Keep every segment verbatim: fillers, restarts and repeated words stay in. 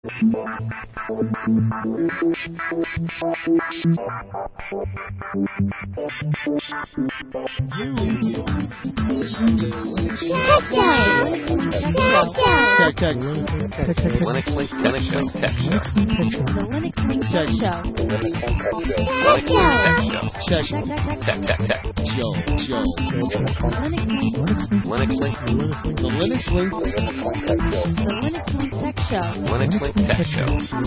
You. Tech Tech. Linux Link Tech Show. Tech Show. The Linux Link Tech Show. Linux Link Tech Show. Tech Tech Tech. Show. Show. Linux Link. The Linux Link. The Linux Link Tech Show. Linux Link Tech Show.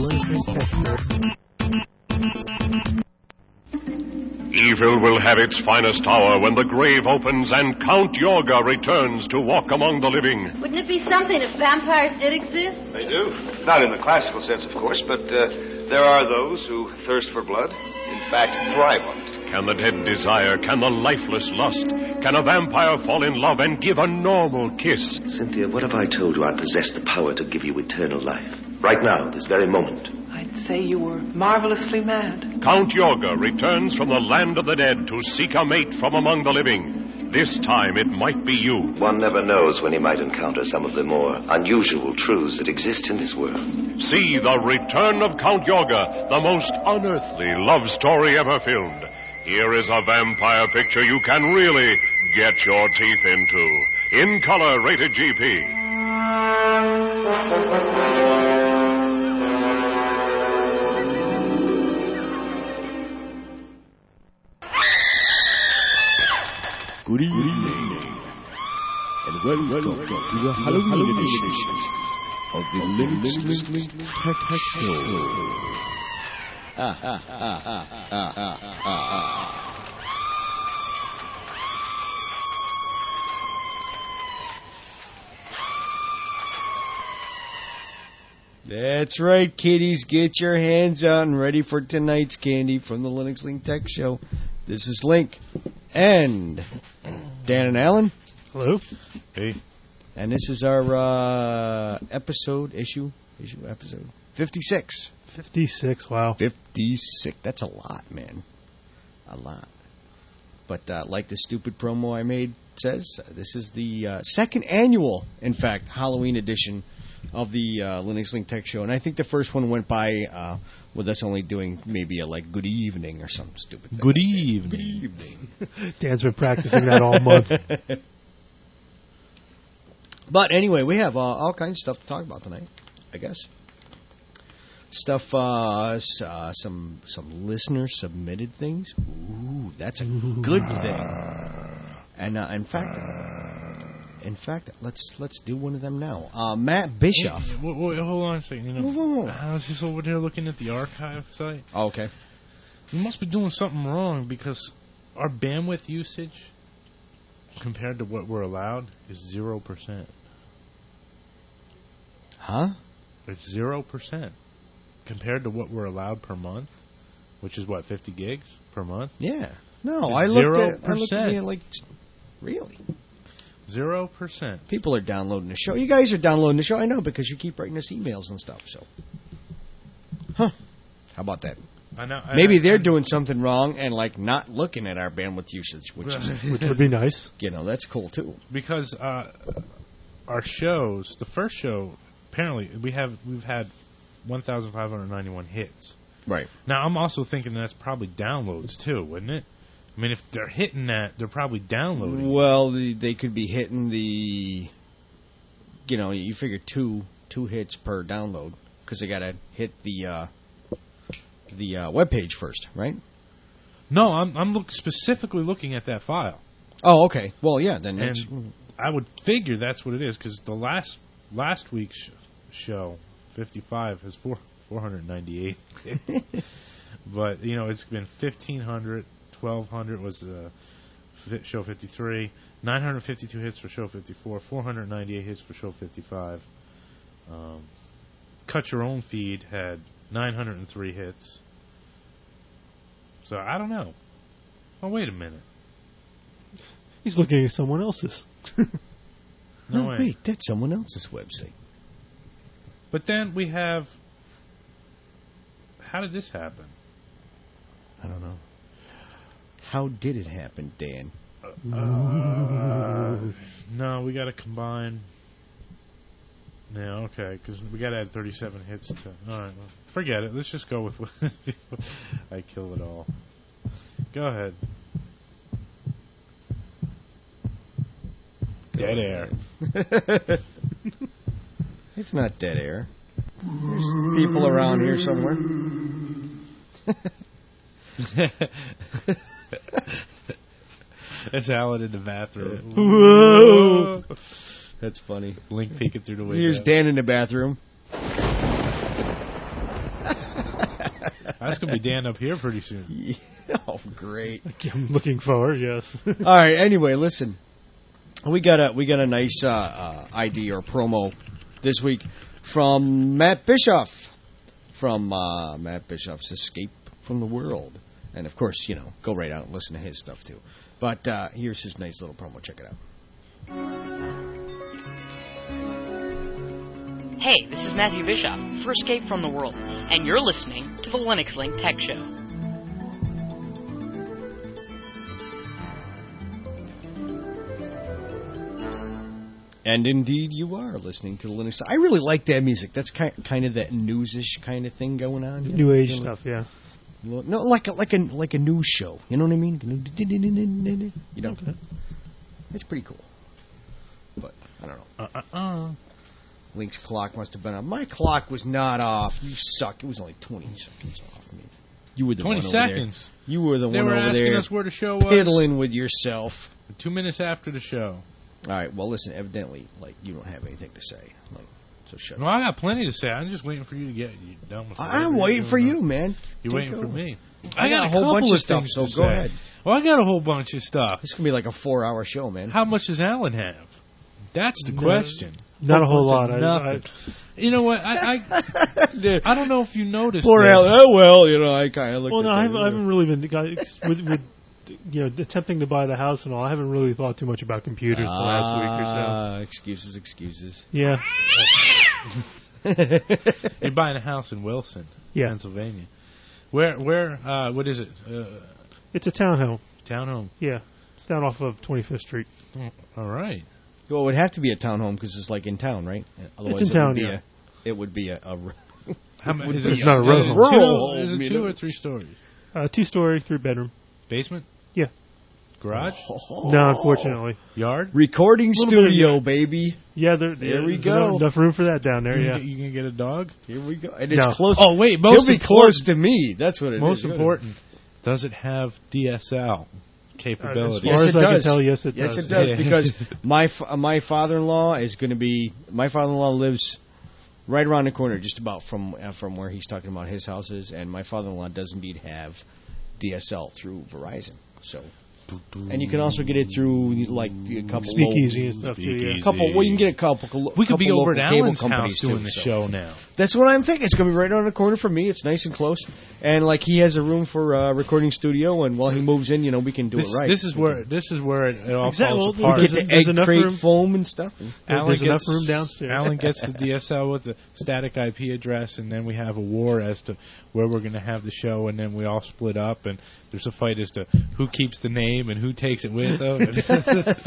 Evil will have its finest hour when the grave opens and Count Yorga returns to walk among the living. Wouldn't it be something if vampires did exist? They do. Not in the classical sense, of course, but uh, there are those who thirst for blood. In fact, thrive on it. Can the dead desire? Can the lifeless lust? Can a vampire fall in love and give a normal kiss? Cynthia, what have I told you? I possess the power to give you eternal life. Right now, this very moment. I'd say you were marvelously mad. Count Yorga returns from the land of the dead to seek a mate from among the living. This time it might be you. One never knows when he might encounter some of the more unusual truths that exist in this world. See The Return of Count Yorga, the most unearthly love story ever filmed. Here is a vampire picture you can really get your teeth into. In color, rated G P. Good evening, and welcome to the Halloween edition of the Linux Link Tech Show. Ah, ah, ah, ah, ah, ah, ah, ah. That's right, kiddies. Get your hands out and ready for tonight's candy from the Linux Link Tech Show. This is Link and Dan and Alan. Hello. Hey. And this is our uh, episode, issue, issue, episode fifty-six. fifty-six, wow. fifty-six. That's a lot, man. A lot. But uh, like the stupid promo I made says, uh, this is the uh, second annual, in fact, Halloween edition of the uh, Linux Link Tech Show. And I think the first one went by uh, with us only doing maybe a, like, good evening or some stupid thing. Good evening. Good evening. Dan's been practicing that all month. But anyway, we have uh, all kinds of stuff to talk about tonight, I guess. Stuff, uh, s- uh, some some listener submitted things. Ooh, that's a good thing. And uh, in fact, in fact, let's let's do one of them now. Uh, Matt Bischoff. Hey, wait, wait, hold on a second. You know, Whoa, whoa. I was just over there looking at the archive site. Oh, okay. We must be doing something wrong because our bandwidth usage compared to what we're allowed is zero percent. Huh? It's zero percent compared to what we're allowed per month, which is what, fifty gigs per month. Yeah. No, It's I looked zero at I looked at percent. it like, really? Zero percent. People are downloading the show. You guys are downloading the show. I know because you keep writing us emails and stuff. So, huh? How about that? I know. I, Maybe I, they're I, doing something wrong and like not looking at our bandwidth usage, which is, which would be nice. you know, that's cool too. Because uh, our shows, the first show, apparently we have we've had one thousand five hundred ninety-one hits. Right. Now I'm also thinking that's probably downloads too, wouldn't it? I mean, if they're hitting that, they're probably downloading. Well, the, they could be hitting the, you know, you figure two two hits per download because they got to hit the uh, the uh, web page first, right? No, I'm I'm look, specifically looking at that file. Oh, okay. Well, yeah, then And that's, I would figure that's what it is because the last last week's sh- show, fifty-five, has four four hundred ninety-eight hits. But you know, it's been fifteen hundred. twelve hundred was uh, f- show fifty-three, nine hundred fifty-two hits for show fifty-four, four hundred ninety-eight hits for show fifty-five. Um, Cut Your Own Feed had nine hundred three hits. So I don't know. Oh, wait a minute. He's looking at someone else's. No no, way. wait, that's someone else's website. But then we have... How did this happen? I don't know. How did it happen, Dan? Uh, no, we got to combine Yeah, okay, because we got to add thirty-seven hits to... All right, well, forget it. Let's just go with... I kill it all. Go ahead. Dead air. It's not dead air. There's people around here somewhere. That's Alan in the bathroom. Whoa! That's funny. Link peeking through the window. Here's Dan in the bathroom. That's going to be Dan up here pretty soon. Yeah. Oh, great. I'm looking forward, yes. All right, anyway, listen. We got a we got a nice uh, uh, I D or promo this week from Matt Bischoff from uh, Matt Bischoff's Escape from the World. And, of course, you know, go right out and listen to his stuff, too. But uh, here's his nice little promo. Check it out. Hey, this is Matthew Bischoff for Escape from the World, and you're listening to the Linux Link Tech Show. And indeed, you are listening to the Linux. I really like that music. That's kind kind of that newsish kind of thing going on. New age you know, stuff, yeah. No, like a, like a like a news show. You know what I mean? You know, okay. It's pretty cool. But I don't know. Uh uh uh. Link's clock must have been off. My clock was not off. You suck. It was only twenty seconds off. I mean, you were the twenty one seconds. Over there. You were the they one were over asking there. us where the show was. Piddling with yourself. Two minutes after the show. All right. Well, listen. Evidently, like you don't have anything to say. Like, so shut well, up. I got plenty to say. I'm just waiting for you to get you done with. I'm waiting for you, man. You're Take waiting over. for me. I, I got, got a whole bunch of stuff. So go say. ahead. Well, I got a whole bunch of stuff. This is gonna be like a four-hour show, man. How much does Alan have? That's the no, question. Not a whole lot. I, I, you know what? I I, I don't know if you noticed. Poor Alan. Oh well, you know, I kind of looked. Well, at no, I that, haven't, I haven't really been with, with you know attempting to buy the house and all. I haven't really thought too much about computers ah, the last week or so. Excuses, excuses. Yeah. You're buying a house in Wilson, yeah. Pennsylvania. Where where uh, what is it? Uh, it's a townhome. Townhome. Yeah, it's down off of twenty-fifth Street. Oh, all right. Well, it would have to be a townhome because it's like in town, right? Otherwise, it's in it town. Would be Yeah. a, it would be a. a How many? Is it's it not a road home. Rural home. Is it two or three stories? Uh, two story, three bedroom. Basement. Yeah. Garage? Oh. No, unfortunately. Yard? Recording studio, baby. Yeah, there, there yeah, we there's go. Enough, enough room for that down there, You yeah. can, get, you can get a dog? Here we go. And it's No. close. Oh, wait. Most He'll be close to me. That's what it most is. Most important, does it have D S L capability? Uh, as far yes, as it I does. can tell, yes, it yes, does. it does. Yeah. Because my fa- my father-in-law is going to be... My father-in-law lives right around the corner, just about from uh, from where he's talking about his houses. And my father-in-law does indeed have D S L through Verizon. So... And you can also get it through like a couple Speakeasy local, and stuff too. Yeah. couple. Well, you can get a couple. We could be couple over at local cable Alan's companies house doing too, the so. show now. That's what I'm thinking. It's going to be right on the corner from me. It's nice and close, and like he has a room for a uh, recording studio. And while he moves in, you know, we can do This, it right. this is where this is where it, it all Exactly. falls Well, apart. we get the There's egg enough crate room. foam and stuff. Alan There's gets, enough room downstairs. Alan gets the D S L with the static I P address, and then we have a war as to where we're going to have the show, and then we all split up, and there's a fight as to who keeps the name and who takes it with them.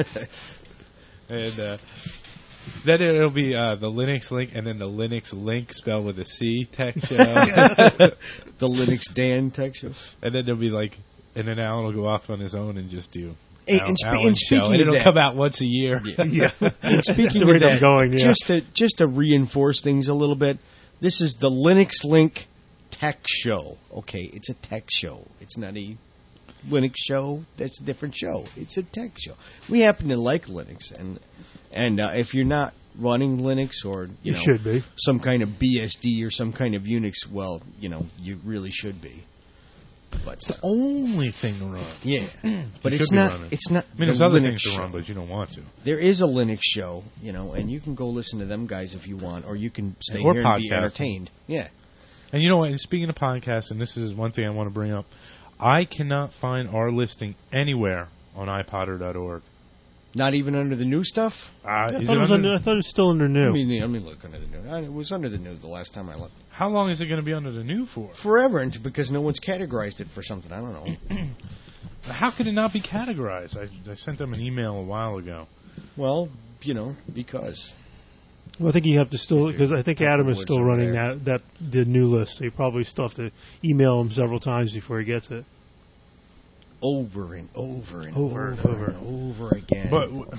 and uh, then it'll be uh, the Linux Link, and then the Linux Link spelled with a C tech show. The Linux Dan tech show. And then there'll be like, and then Alan will go off on his own and just do Hey, Al- and, spe- Alan's and show, speaking and it'll of that, come out once a year. Yeah. Yeah. And speaking The of rate I'm that, going, yeah. just to just to reinforce things a little bit, this is the Linux Link Tech Show. Okay, it's a tech show. It's not a Linux show. That's a different show. It's a tech show. We happen to like Linux, and and uh, if you're not running Linux or you, You know should be. some kind of B S D or some kind of Unix, well, you know, you really should be. But It's the only thing to run. yeah, but You it's should be not. running. It's not. I mean, there's the other Linux things to show. run, but you don't want to. There is a Linux show, you know, and you can go listen to them guys if you want, or you can stay Or here and be podcasting. entertained. Yeah. And you know what? And speaking of podcasts, and this is one thing I want to bring up, I cannot find our listing anywhere on i podder dot org. Not even under the new stuff? Uh, I, is thought it it was under, under, I thought it was still under new. I mean, let me look under the new. Uh, It was under the new the last time I looked. how long is it going to be under the new for? Forever, and because no one's categorized it for something. I don't know. How could it not be categorized? I, I sent them an email a while ago. Well, you know, because. Well, I think you have to still, because I think Adam is Afterwards still over running there. that, that the new list. So you probably still have to email him several times before he gets it. Over and over and Over over, and over. and over again. But w-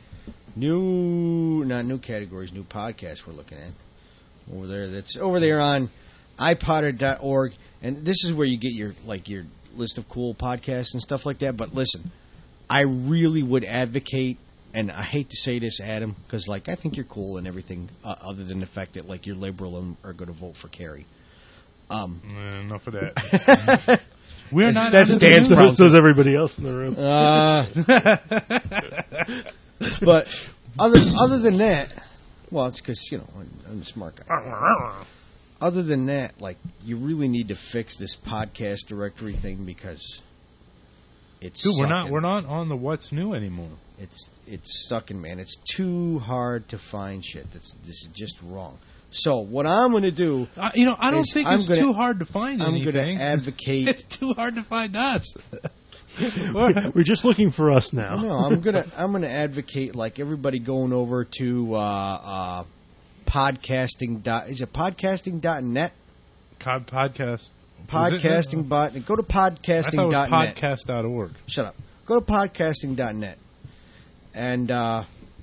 new, not new categories, new podcasts we're looking at over there. That's over there on i podder dot org, and this is where you get your like your list of cool podcasts and stuff like that. But listen, I really would advocate. And I hate to say this, Adam, because like I think you're cool and everything, uh, other than the fact that like you're liberal and are going to vote for Kerry. Um, uh, enough of that. We're that's, not. That's under the Dan's new- problem. So does everybody else in the room. Uh, but other other than that, well, it's because you know I'm, I'm a smart guy. Other than that, like you really need to fix this podcast directory thing because. It's Dude, we're sucking. not we're not on the what's new anymore. It's it's sucking, man. It's too hard to find shit. That's this is just wrong. So what I'm going to do, Uh, you know, I don't is think I'm it's gonna- too hard to find I'm anything. going to advocate. It's too hard to find us. We're, we're just looking for us now. No, I'm gonna I'm gonna advocate like everybody going over to uh, uh, podcasting dot is it podcasting dot net Cod podcast. podcasting bot go to I thought podcasting it was dot net. podcast dot org. Shut up. Go to podcasting dot net and uh,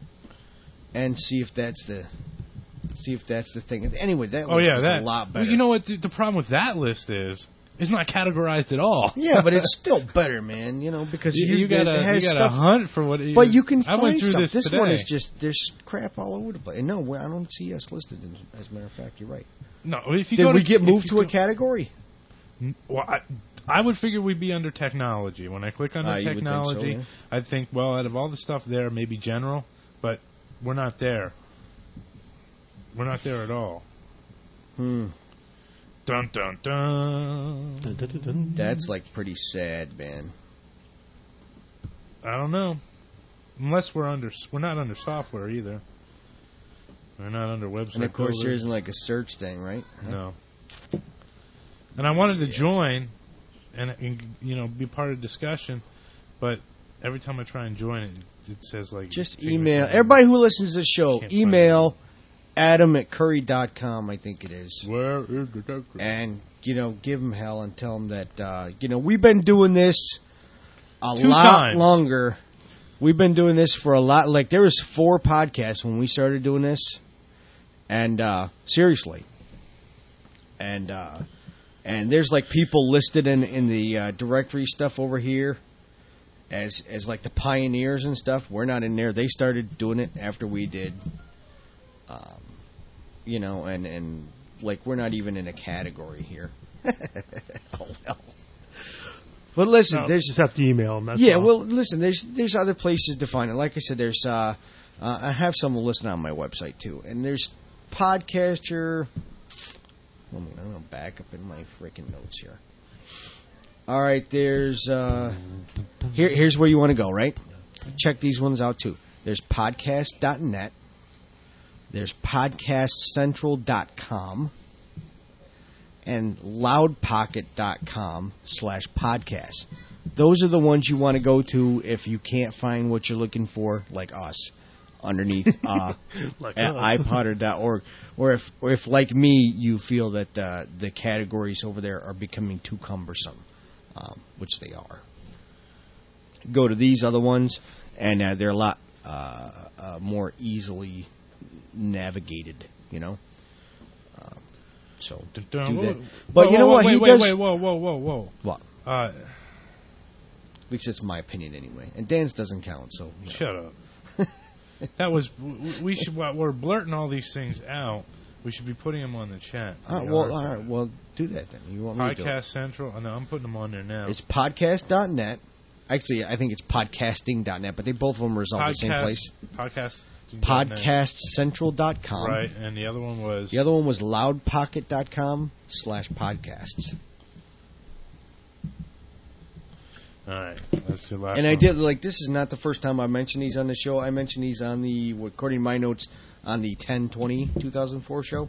and see if that's the see if that's the thing. Anyway, that Oh list yeah, is that. a lot better. Well, you know what? The, the problem with that list is it's not categorized at all. Yeah, but it's still better, man. You know, because you, you, you gotta it has you gotta stuff, hunt for what. but you can I find went through stuff. this, This today. one is just there's crap all over the place. No, well, I don't see us listed. In, as a matter of fact, you're right. No, if you Did go we to, get if moved you to a go- category? Well, I, I would figure we'd be under technology. When I click under Uh, you would think so, technology, yeah. I'd think, well, out of all the stuff there, maybe general, but we're not there. We're not there at all. Hmm. Dun dun dun. Dun, dun, dun, dun. That's like pretty sad, man. I don't know. Unless we're under, we're not under software either. We're not under website. And of course, there builders. isn't like a search thing, right? No. And I wanted to join and, and you know be part of the discussion, but every time I try and join it, it says like Just take me email to- everybody who listens to the show. Can't find Email Adam at curry dot com, I think it is, Where is the doctor? and you know give him hell and tell him that uh, you know we've been doing this a Two lot times. longer. We've been doing this for a lot. Like there was four podcasts when we started doing this, and uh, seriously, and uh, and there's like people listed in in the uh, directory stuff over here as as like the pioneers and stuff. We're not in there. They started doing it after we did. Um, you know, and and like we're not even in a category here. Oh well. But listen, No, there's just have to email them. That's yeah, all. well, listen, there's there's other places to find it. Like I said, there's uh, uh, I have some listed on my website too, and there's Podcaster. Let me, I'm gonna back up in my freaking notes here. All right, there's uh, here here's where you want to go, right? Check these ones out too. There's podcast dot net. There's podcast central dot com. And loudpocket dot com slash podcast. Those are the ones you want to go to if you can't find what you're looking for, like us, underneath uh, Like at us. i podder dot org. Or if, or if, like me, you feel that uh, the categories over there are becoming too cumbersome, um, which they are. Go to these other ones, and uh, they're a lot uh, uh, more easily navigated, you know? Um, so, Dun, dun, do whoa, that. whoa, But whoa, you know whoa, what? Wait, He wait, does. wait, whoa, whoa, whoa, whoa. What? Uh, At least it's my opinion anyway. And Dan's doesn't count, so. You know. shut up. That was w- we should. We're blurting all these things out. We should be putting them on the chat. Uh, The well, article. all right. Well, do that then. You want me to do it? Podcast Central. Oh, no, I'm putting them on there now. It's podcast dot net. Actually, I think it's podcasting dot net, but they both of them result in the same place. Podcast. podcast central dot com. Right, and the other one was. The other one was loudpocket dot com slash podcasts. All right, that's the last And I one. did, like, this is not the first time I mentioned these on the show. I mentioned these on the, according to my notes, on the ten twenty two thousand four show.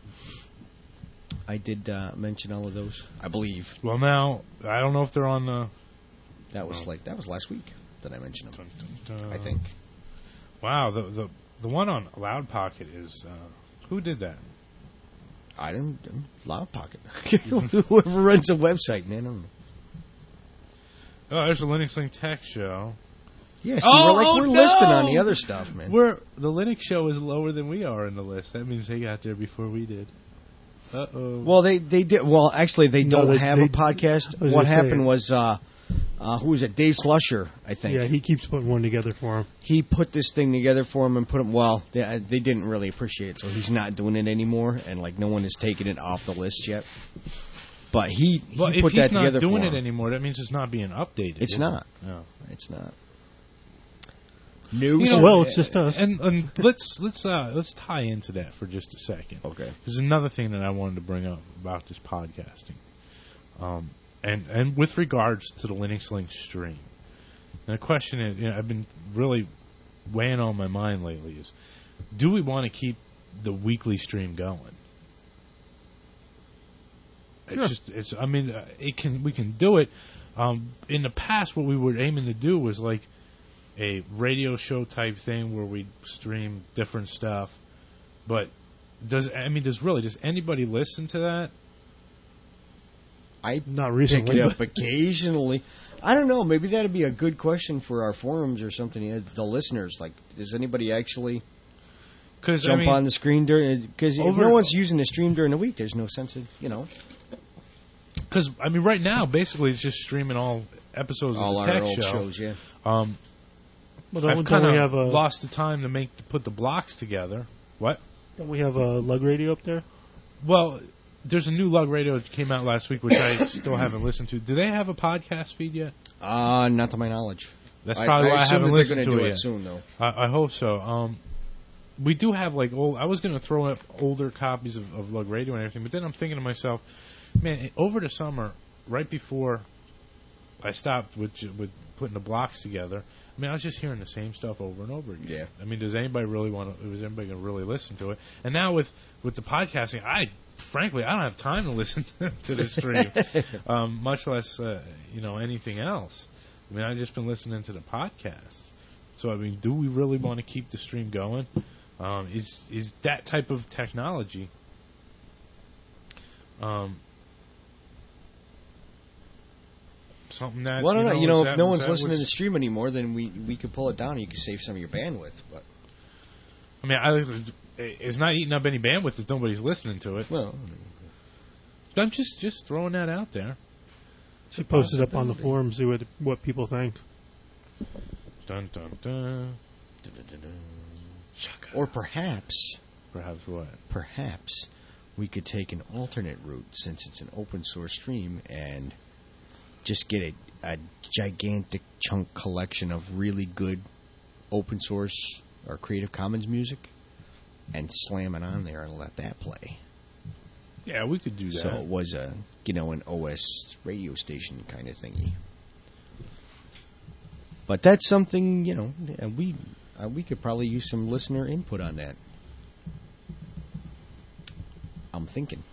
I did uh, mention all of those, I believe. Well, now I don't know if they're on the. That was Oh. like that was last week that I mentioned them. Dun, dun, dun. I think. Wow, the the the one on Loud Pocket is uh, who did that? I didn't. Loud Pocket. Whoever runs a website, man. I don't know. Oh, there's the Linux Link Tech Show. Yeah, see, oh, we're like oh, we're no! listed on the other stuff, man. We're the Linux Show is lower than we are in the list. That means they got there before we did. Uh oh. Well, they they did. Well, actually, they No, don't they- have they- a podcast. I was What gonna happened say- was, uh, uh, who was it? Dave Slusher, I think. Yeah, he keeps putting one together for him. He put this thing together for him and put him. Well, they, uh, they didn't really appreciate it, so he's not doing it anymore, and like no one has taken it off the list yet. But he, he Well, if put he's that not together doing for it him. anymore, that means it's not being updated. It's is not. It? No, it's not. News. You know, well, it's just us. And, and let's let's uh, let's tie into that for just a second. Okay. There's another thing that I wanted to bring up about this podcasting, um, and and with regards to the Linux Link stream. And the question is, you know, I've been really weighing on my mind lately is, do we want to keep the weekly stream going? Sure. It's just, it's. I mean, uh, it can. We can do it. Um, in the past, what we were aiming to do was like a radio show type thing where we stream different stuff. But does I mean, does really does anybody listen to that? I Not recently. pick it up occasionally. I don't know. Maybe that'd be a good question for our forums or something. uh, The listeners, like, does anybody actually Cause, jump I mean, on the screen during? Because if over- no one's using the stream during the week, there's no sense of you know. Because I mean, right now, basically, it's just streaming all episodes All of the our tech old show. shows, yeah. Um, Well, don't, I've don't kind we have of a lost the time to make to put the blocks together. What? don't we have a lug radio up there? Well, there's a new lug radio that came out last week, which I still haven't listened to. Do they have a podcast feed yet? Uh, not to my knowledge. That's I- probably I why I, assume haven't that they're listened gonna to do it it yet. soon, though. I, I hope so. Um, we do have like old. I was going to throw up older copies of, of Lug Radio and everything, but then I'm thinking to myself, man, over the summer, right before I stopped with with putting the blocks together, I mean, I was just hearing the same stuff over and over again. Yeah. I mean, does anybody really want to? Is anybody going to really listen to it? And now with with the podcasting, I frankly I don't have time to listen to, to the stream, um, much less uh, you know anything else. I mean, I've just been listening to the podcasts. So I mean, do we really want to keep the stream going? Um, is is that type of technology? Um, something that Well, I don't you know. know, You know, is if that- no is one's that listening to the what's- stream anymore, then we we could pull it down. and You could save some of your bandwidth. But I mean, I, it's not eating up any bandwidth if nobody's listening to it. well, I'm just just throwing that out there. She posted up on the forum, see what what people think. Dun dun dun. or perhaps, Perhaps what? perhaps we could take an alternate route since it's an open source stream and just get a, a gigantic chunk collection of really good open source or Creative Commons music and slam it on there and let that play. Yeah, we could do that. So it was a, you know, an O S radio station kind of thingy. But that's something, you know, and we uh, we could probably use some listener input on that. I'm thinking.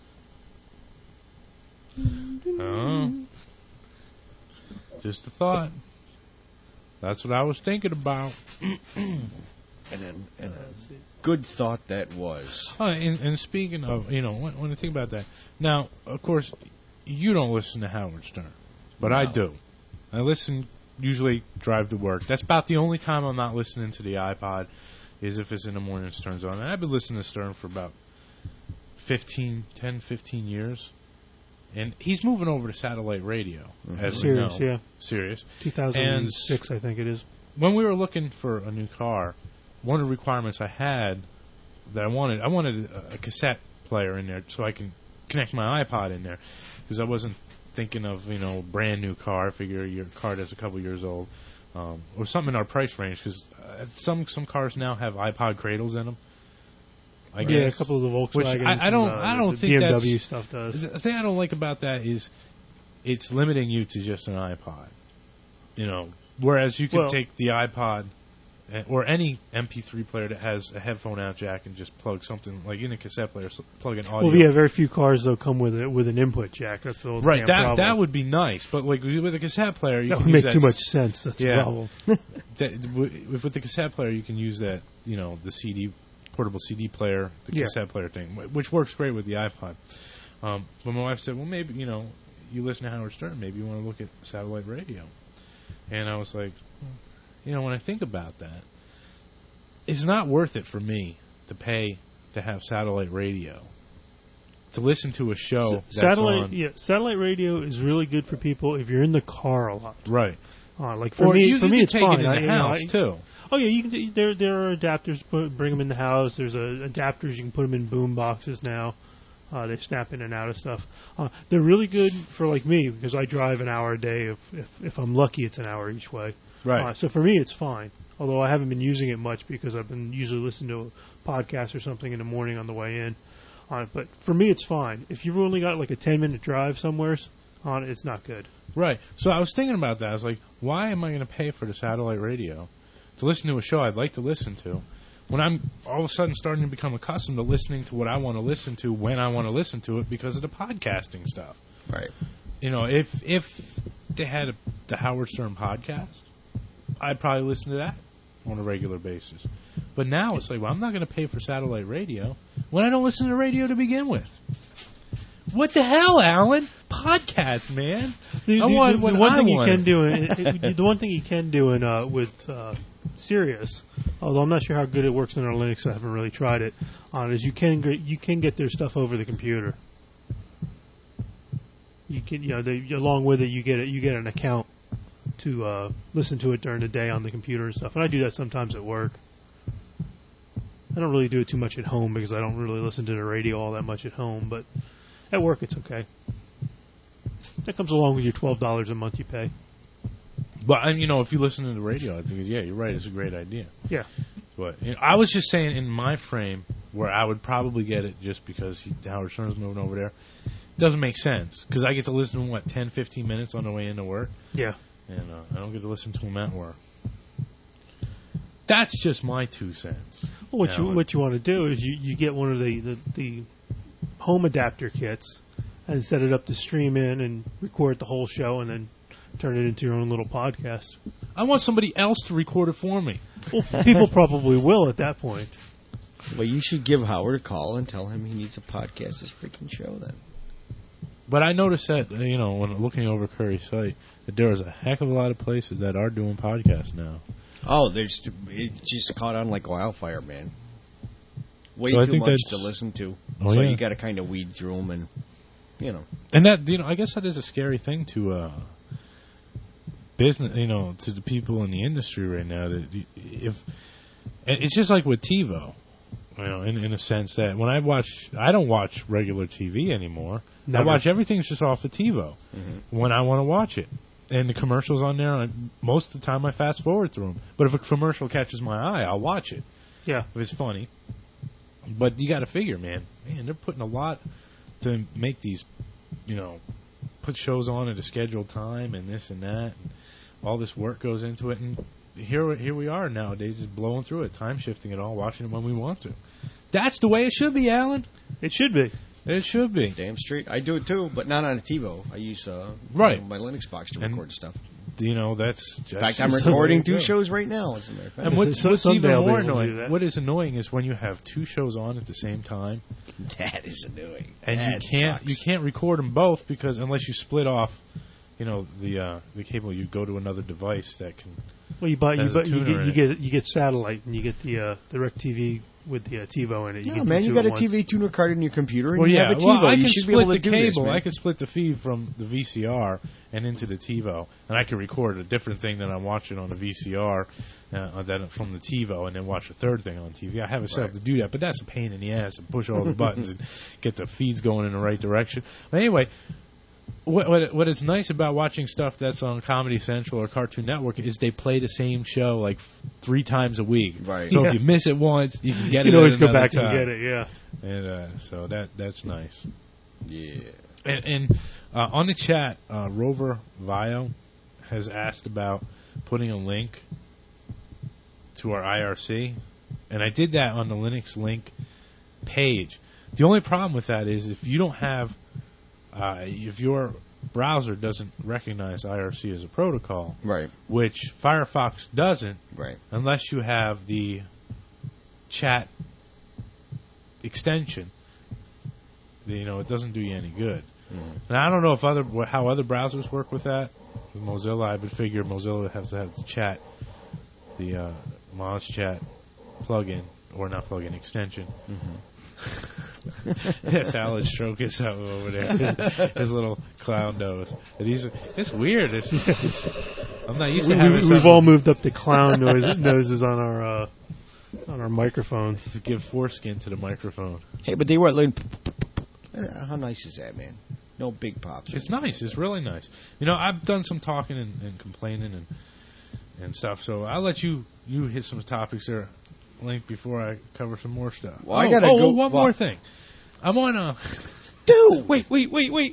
Oh. Just a thought. That's what I was thinking about. And then, and a good thought that was. Oh, and, and speaking of, you know, when, when I think about that, now, of course, you don't listen to Howard Stern, but I No. do. I listen, usually drive to work. That's about the only time I'm not listening to the iPod, is if it's in the morning and Stern's on. And I've been listening to Stern for about fifteen, ten, fifteen years. And he's moving over to satellite radio, Mm-hmm. as Sirius, we know. yeah. Sirius. two thousand six, I think it is. When we were looking for a new car, one of the requirements I had that I wanted, I wanted a, a cassette player in there so I can connect my iPod in there, because I wasn't thinking of, you know, brand new car. I figure your car that's a couple years old, um, or something in our price range, because uh, some some cars now have iPod cradles in them. I Yeah, guess. a couple of the Volkswagens. Which I, I don't, and, uh, I don't the think B M W that's, stuff does. The thing I don't like about that is it's limiting you to just an iPod. You know, whereas you could Well- take the iPod uh, or any M P three player that has a headphone out jack and just plug something like in a cassette player, so plug an audio. Well, yeah, very few cars though come with it with an input jack. That's the whole right. damn That problem. that would be nice, but like with a cassette player, you that can would use make that too much s- sense. That's yeah. the problem. that, w- with the cassette player, you can use that, you know, the C D portable C D player, the Yeah. cassette player thing, wh- which works great with the iPod. Um, but my wife said, well, maybe, you know, you listen to Howard Stern, maybe you want to look at satellite radio. And I was like, well, you know, when I think about that, it's not worth it for me to pay to have satellite radio. To listen to a show S- that's satellite, on. yeah, satellite radio is really good for people if you're in the car a lot. Right. Uh, like for Or me, you, for you me can it's take fine. it in I, the you know, house, I- too. Oh yeah, you can. Do, there there are adapters. Put, bring them in the house. There's a, adapters you can put them in boom boxes now. Uh, they snap in and out of stuff. Uh, they're really good for like me because I drive an hour a day. If if, if I'm lucky, it's an hour each way. Right. Uh, so for me, it's fine. Although I haven't been using it much because I've been usually listening to a podcast or something in the morning on the way in. Uh, but for me, it's fine. If you've only got like a ten minute drive somewhere on it, it's not good. Right. So I was thinking about that. I was like, why am I going to pay for the satellite radio to listen to a show I'd like to listen to when I'm all of a sudden starting to become accustomed to listening to what I want to listen to when I want to listen to it because of the podcasting stuff? Right. You know, if if they had a, the Howard Stern podcast, I'd probably listen to that on a regular basis. But now it's like, well, I'm not going to pay for satellite radio when I don't listen to radio to begin with. What the hell, Alan? Podcast, man. The, I the, want the, what the one I thing want. you can do, in, it, the one thing you can do in uh, with uh, Sirius, although I'm not sure how good it works in our Linux, I haven't really tried it. On is you can get, you can get their stuff over the computer. You can, you know, they, along with it, you get it, you get an account to uh, listen to it during the day on the computer and stuff. And I do that sometimes at work. I don't really do it too much at home because I don't really listen to the radio all that much at home, but at work it's okay. That comes along with your twelve dollars a month you pay. But, and, you know, if you listen to the radio, I think, yeah, you're right, it's a great idea. Yeah. But you know, I was just saying in my frame where I would probably get it just because he, Howard Stern's moving over there, it doesn't make sense because I get to listen to, what, ten, fifteen minutes on the way into work? Yeah. And uh, I don't get to listen to him at work. That's just my two cents. Well, what Now, you what you want to do is you, you get one of the, the, the home adapter kits and set it up to stream in and record the whole show and then turn it into your own little podcast. I want somebody else to record it for me. Well, people probably will at that point. Well, you should give Howard a call and tell him he needs to podcast his freaking show then. But I noticed that, you know, when looking over Curry's site, that there is a heck of a lot of places that are doing podcasts now. Oh, there's it just caught on like wildfire, man. Way So I too think much that's- to listen to. Oh, so yeah. you got to kind of weed through them and, you know. And that, you know, I guess that is a scary thing to uh, business, you know, to the people in the industry right now. That y- if and it's just like with TiVo, you know, in, in a sense that when I watch, I don't watch regular T V anymore. Never. I watch everything's just off of TiVo Mm-hmm. when I want to watch it. And the commercials on there, I, most of the time I fast forward through them. But if a commercial catches my eye, I'll watch it. Yeah. If it's funny. But you got to figure, man. Man, they're putting a lot to make these, you know, put shows on at a scheduled time and this and that. And all this work goes into it. And here, here we are nowadays just blowing through it, time shifting it all, watching it when we want to. That's the way it should be, Alan. It should be. It should be. Damn straight. I do it too, but not on a TiVo. I use uh, Right. you know, my Linux box to And- record stuff. You know, that's... In that's fact, I'm just the way recording it two goes. shows right now, as a matter of fact. And what, So- what's someday even I'll be more able to do annoying, that. what is annoying is when you have two shows on at the same time, That is annoying. and that you can't sucks. you can't record them both because unless you split off, you know, the uh, the cable, you go to another device that can. Well, you buy you, Has a buy, you tuner get in you it. get you get satellite and you get the uh, the DirecTV with the uh, TiVo in it. You No, get the man, two you got at a T V once. tuner card in your computer, and Well, you yeah, have a TiVo. well, I you can should be split able to the do this, cable. man. I can split the feed from the V C R and into the TiVo, and I can record a different thing that I'm watching on the V C R, uh, then from the TiVo, and then watch a third thing on T V. I have it set up Right. to do that, but that's a pain in the ass to push all the buttons and get the feeds going in the right direction. But anyway. What, what what is nice about watching stuff that's on Comedy Central or Cartoon Network is they play the same show like f- three times a week. Right. So Yeah. if you miss it once, you can get You it. can always at go another back time. and get it. Yeah. And uh, so that that's nice. Yeah. And, and uh, on the chat, uh, Rover Vio has asked about putting a link to our I R C, and I did that on the Linux Link page. The only problem with that is if you don't have, uh, if your browser doesn't recognize I R C as a protocol, right? Which Firefox doesn't, right? Unless you have the chat extension, you know, it doesn't do you any good. Mm. And I don't know if other how other browsers work with that. With Mozilla, I would figure Mozilla has to have the chat, the uh, Moz Chat plugin, or not plugin, extension. Mm-hmm. Yes, Alan stroking something over there. His, his little clown nose. And he's, it's weird. It's, it's, I'm not used we, to having. We, we've all moved up to clown noise, noses on our uh, on our microphones to give foreskin to the microphone. Hey, but they were like, how nice is that, man? No big pops. It's nice. It's really nice. You know, I've done some talking and, and complaining and and stuff. So I'll let you you hit some topics there, Link, before I cover some more stuff. Well, oh, I gotta oh, go. one well, more thing. I'm on a. Dude, wait, wait, wait, wait.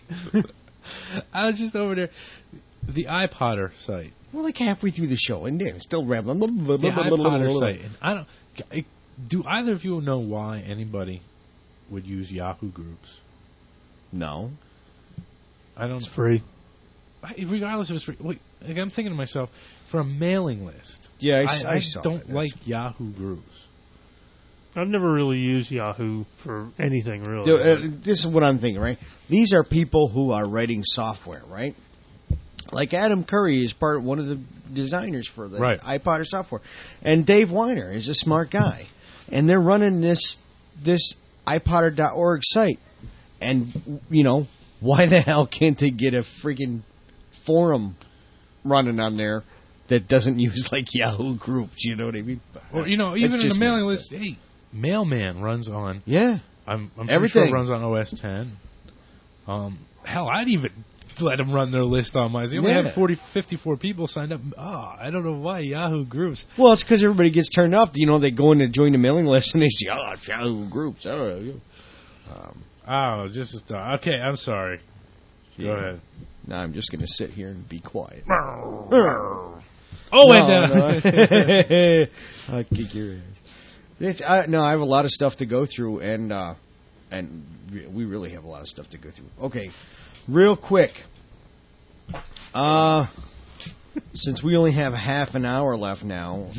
I was just over there, the iPodder site. We're like halfway through the show, and they're still rambling. The iPodder site, and I don't. It, do either of you know why anybody would use Yahoo groups? No. I don't. It's free. Regardless if it's free. Wait, like I'm thinking to myself, for a mailing list. Yeah, I, I, I, I saw don't that. like Yahoo groups. I've never really used Yahoo for anything, really. So, uh, this is what I'm thinking, right? These are people who are writing software, right? Like Adam Curry is part one of the designers for the right. iPodder software, and Dave Weiner is a smart guy, and they're running this this iPodder dot org site, and you know. Why the hell can't they get a freaking forum running on there that doesn't use like Yahoo groups? You know what I mean? Well, you know, even in the mailing list, hey, Mailman runs on. Yeah, I'm, I'm pretty everything sure it runs on O S ten. Um, hell, I'd even let them run their list on mine. They only yeah. have forty, fifty-four people signed up. Oh, I don't know why Yahoo groups. Well, it's because everybody gets turned off. You know, they go in to join the mailing list and they say, "Oh, it's Yahoo groups." Oh, um, Oh, just a start. Okay, I'm sorry. Go yeah. ahead. Now I'm just going to sit here and be quiet. Oh, no, and uh, no. I'll kick your ass. It's, I, no, I have a lot of stuff to go through, and uh, and we really have a lot of stuff to go through. Okay, real quick. Uh, since we only have half an hour left now,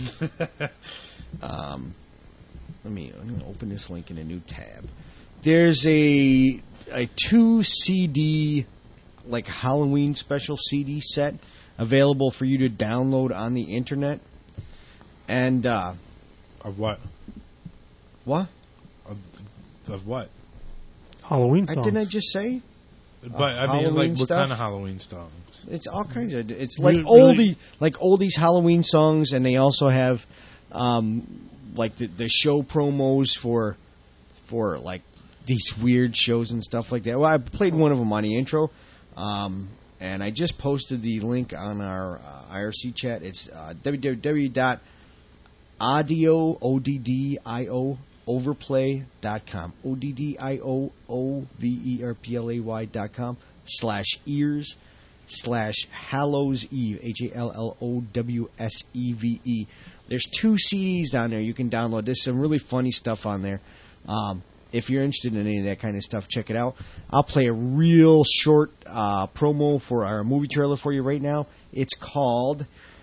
um, let me, let me open this link in a new tab. There's a a two C D, like Halloween special C D set available for you to download on the internet. And uh, of what? What? Of, of what? Halloween songs. I, didn't I just say? But I mean, Halloween like what stuff? kind of Halloween songs? It's all kinds of. It's like Really- oldie, really? like oldies Halloween songs, and they also have um, like the the show promos for for like. These weird shows and stuff like that. Well, I played one of them on the intro, um, and I just posted the link on our uh, I R C chat. It's uh, w w w dot audio overplay dot com. O D D I O O V E R P L A Y dot com slash ears slash Hallows Eve, H A L L O W S E V E. There's two C Ds down there you can download. There's some really funny stuff on there. Um, If you're interested in any of that kind of stuff, check it out. I'll play a real short uh, promo for our movie trailer for you right now. It's called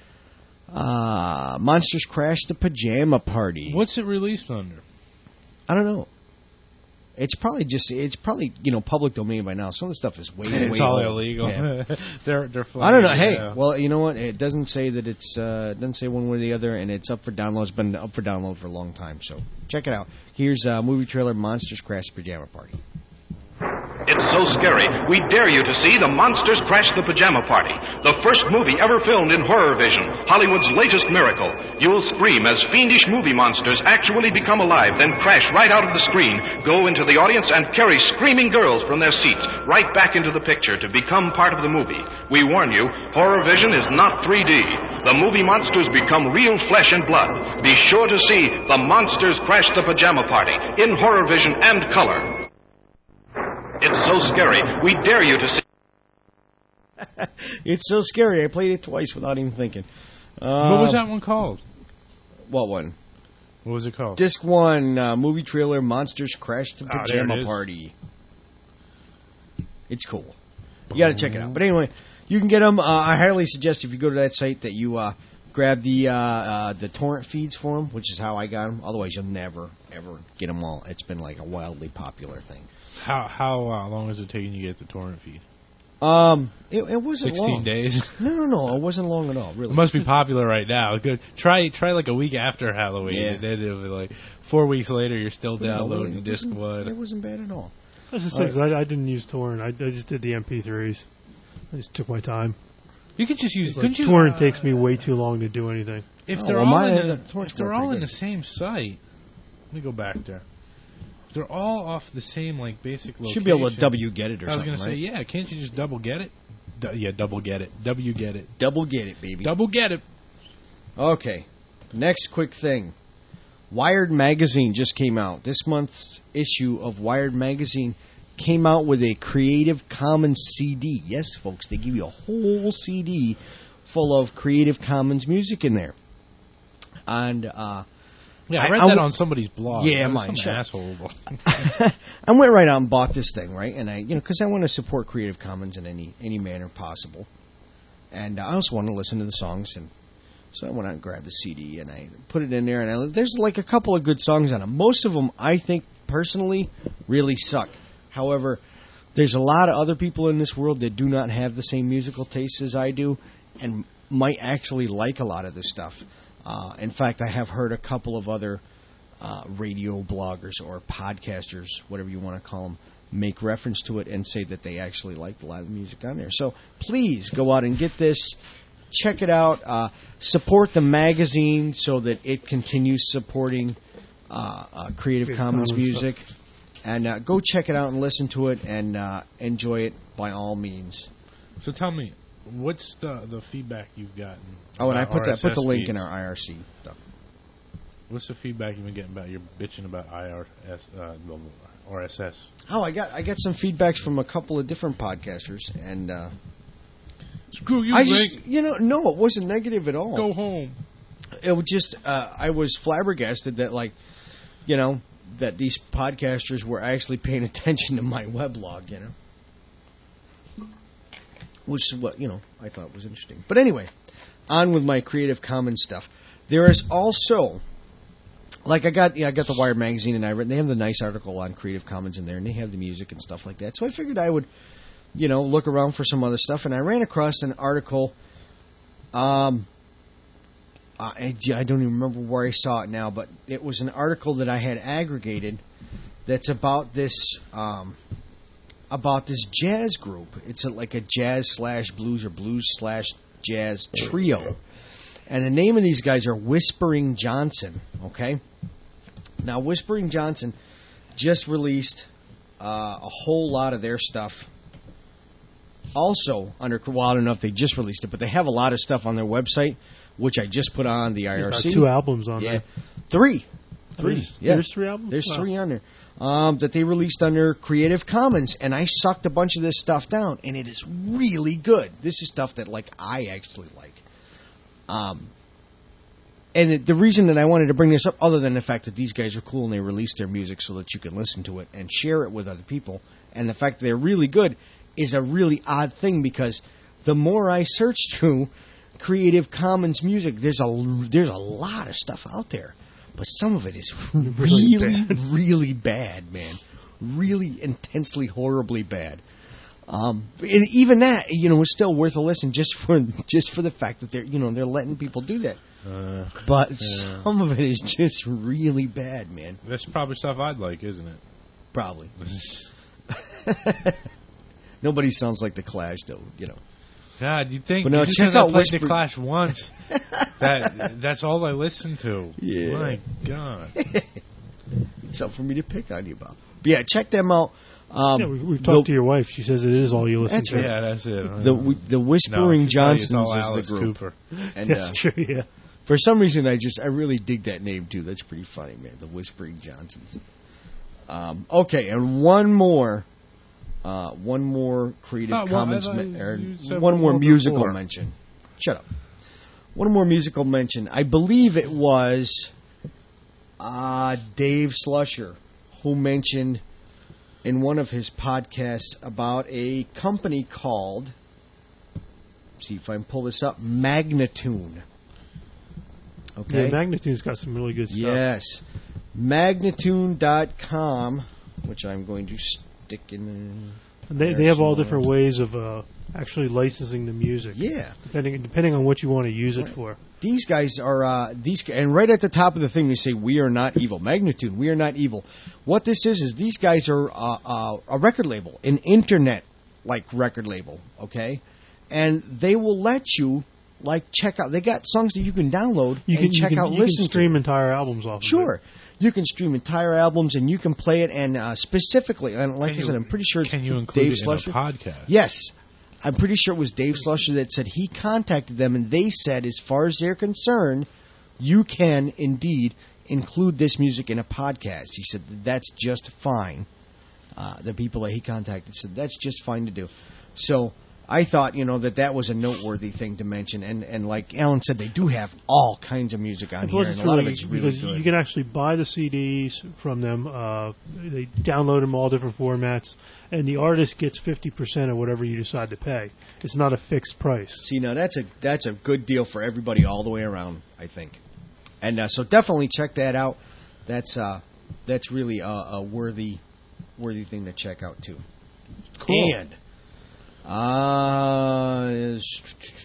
uh, Monsters Crash the Pajama Party. What's it released under? I don't know. It's probably just, it's probably, you know, public domain by now. Some of the stuff is way, way It's all old. illegal. Yeah. they're they're. I don't know. Hey, yeah. well, you know what? It doesn't say that it's uh, it doesn't say one way or the other, and it's up for download. It's been up for download for a long time, so check it out. Here's a movie trailer: Monsters Crash Pajama Party. It's so scary, we dare you to see The Monsters Crash the Pajama Party, the first movie ever filmed in Horror Vision, Hollywood's latest miracle. You'll scream as fiendish movie monsters actually become alive, then crash right out of the screen, go into the audience, and carry screaming girls from their seats right back into the picture to become part of the movie. We warn you, Horror Vision is not three D. The movie monsters become real flesh and blood. Be sure to see The Monsters Crash the Pajama Party in Horror Vision and color. It's so scary, we dare you to see. It's so scary. I played it twice without even thinking. Uh, What was that one called? What one? What was it called? Disc one, uh, movie trailer, Monsters Crash the Ah, there it Pajama is. Party. It's cool. You got to check it out. But anyway, you can get them. Uh, I highly suggest if you go to that site that you uh, grab the uh, uh, the torrent feeds for them, which is how I got them. Otherwise, you'll never, ever get them all. It's been like a wildly popular thing. How how uh, long is it taking you to get the torrent feed? Um, it, it wasn't Sixteen long. days. No, no, no. It wasn't long at all. Really, It must be popular right now. Good. Try try like a week after Halloween, Yeah. and then it'll be like four weeks later. You're still No, downloading it disc wasn't- one. It wasn't bad at all. I, was just All saying, 'cause I, I didn't use torrent. I, I just did the M P threes. I just took my time. You could just use. It's like Couldn't you? torrent uh, takes me way too long to do anything. If Oh, they're well, all my- in uh, the, torrents if they're work all pretty in the good. same site, let me go back there. If they're all off the same like basic location. Should be able to W get it or I was something, gonna say, right? yeah. Can't you just double get it? Du- yeah, double get it. W get it. Double get it, baby. Double get it. Okay. Next quick thing. Wired Magazine just came out. This month's issue of Wired Magazine came out with a Creative Commons C D. Yes, folks, they give you a whole C D full of Creative Commons music in there. And uh, Yeah, I I- read I that w- on somebody's blog. Yeah, It was mine, Some sure. asshole. I went right out and bought this thing, right? And I, you know, because I want to support Creative Commons in any any manner possible, and I also want to listen to the songs, and so I went out and grabbed the C D and I put it in there, and I, there's like a couple of good songs on it. Most of them, I think personally, really suck. However, there's a lot of other people in this world that do not have the same musical tastes as I do, and might actually like a lot of this stuff. Uh, in fact, I have heard a couple of other uh, radio bloggers or podcasters, whatever you want to call them, make reference to it and say that they actually liked a lot of the music on there. So please go out and get this. Check it out. Uh, support the magazine so that it continues supporting uh, uh, Creative Creative Commons Commons music. And uh, go check it out and listen to it and uh, enjoy it by all means. So tell me, what's the the feedback you've gotten? Oh, and I about put that put the R S S link in feeds? our I R C stuff. What's the feedback you've been getting about? You're bitching about I R S, uh, no, R S S. Oh, I got I got some feedbacks from a couple of different podcasters, and uh, Screw you, I Blake. just you know no, it wasn't negative at all. Go home. It was just uh, I was flabbergasted that like you know that these podcasters were actually paying attention to my weblog, you know, which is what you know I thought was interesting. But anyway, on with my Creative Commons stuff. There is also. Like I got, yeah, I got the Wired magazine, and I read. They have the nice article on Creative Commons in there, and they have the music and stuff like that. So I figured I would, you know, look around for some other stuff, and I ran across an article. Um, I, I don't even remember where I saw it now, but it was an article that I had aggregated that's about this, um, about this jazz group. It's a, like a jazz slash blues or blues slash jazz trio. And the name of these guys are Whispering Johnson, okay? Now, Whispering Johnson just released uh, a whole lot of their stuff. Also, under, well, I don't know if they just released it, but they have a lot of stuff on their website, which I just put on the I R C. Got two albums on yeah. there. Three. Three. There's, yeah. there's three albums? There's Wow. three on there. Um, that they released under Creative Commons, and I sucked a bunch of this stuff down, and it is really good. This is stuff that, like, I actually like. Um, and the, the reason that I wanted to bring this up, other than the fact that these guys are cool and they released their music so that you can listen to it and share it with other people, and the fact that they're really good, is a really odd thing because the more I search through Creative Commons music, there's a there's a lot of stuff out there, but some of it is really, really bad, really bad man, really intensely, horribly bad. Um, and even that, you know, is still worth a listen just for just for the fact that they're, you know, they're letting people do that. Uh, but yeah. some of it is just really bad, man. That's probably stuff I'd like, isn't it? Probably. Nobody sounds like the Clash, though, you know. God, you think? But no, you just check because I out played Whisper- the Clash once. that that's all I listen to. Yeah. My God. It's something for me to pick on you about. But yeah, check them out. Um, yeah, we, we've talked the, to your wife. She says it is all you listen That's to. right. Yeah, that's it. The the Whispering no, she'll tell you Johnsons it's all is Alice the group. Cooper. And, That's uh, true. Yeah. For some reason, I just I really dig that name too. That's pretty funny, man. The Whispering Johnsons. Um, okay, and one more, uh, one more Creative Oh, well, Commons, I thought me- or you said one one more more musical before. mention. Shut up. one more musical mention. I believe it was uh, Dave Slusher who mentioned in one of his podcasts about a company called, see if I can pull this up, Magnatune. Okay. Yeah, Magnatune's got some really good stuff. Yes. Magnatune dot com, which I'm going to stick in And they they have all different ways of uh, actually licensing the music. Yeah. Depending depending on what you want to use it for. These guys are, uh, these, and right at the top of the thing they say, we are not evil. Magnatune, we are not evil. What this is, is these guys are uh, uh, a record label, an internet-like record label, okay? And they will let you, like, check out, they got songs that you can download You can and check you can, out, you listen can stream to. entire albums off. Sure. Of it. You can stream entire albums and you can play it, and uh, specifically, and like Can I said, you- I'm pretty sure it's can you Dave include it in a Slusher. podcast? Yes. I'm pretty sure it was Dave Slusher that said he contacted them, and they said, as far as they're concerned, you can indeed include this music in a podcast. He said that's just fine. Uh, the people that he contacted said that's just fine to do. So I thought, you know, that that was a noteworthy thing to mention. And, and like Alan said, they do have all kinds of music on here, and a lot of it's really because good. you can actually buy the C Ds from them. Uh, they download them all different formats, and the artist gets fifty percent of whatever you decide to pay. It's not a fixed price. See, now that's a that's a good deal for everybody all the way around, I think. And uh, so definitely check that out. That's uh, that's really a, a worthy worthy thing to check out too. Cool. And uh, is-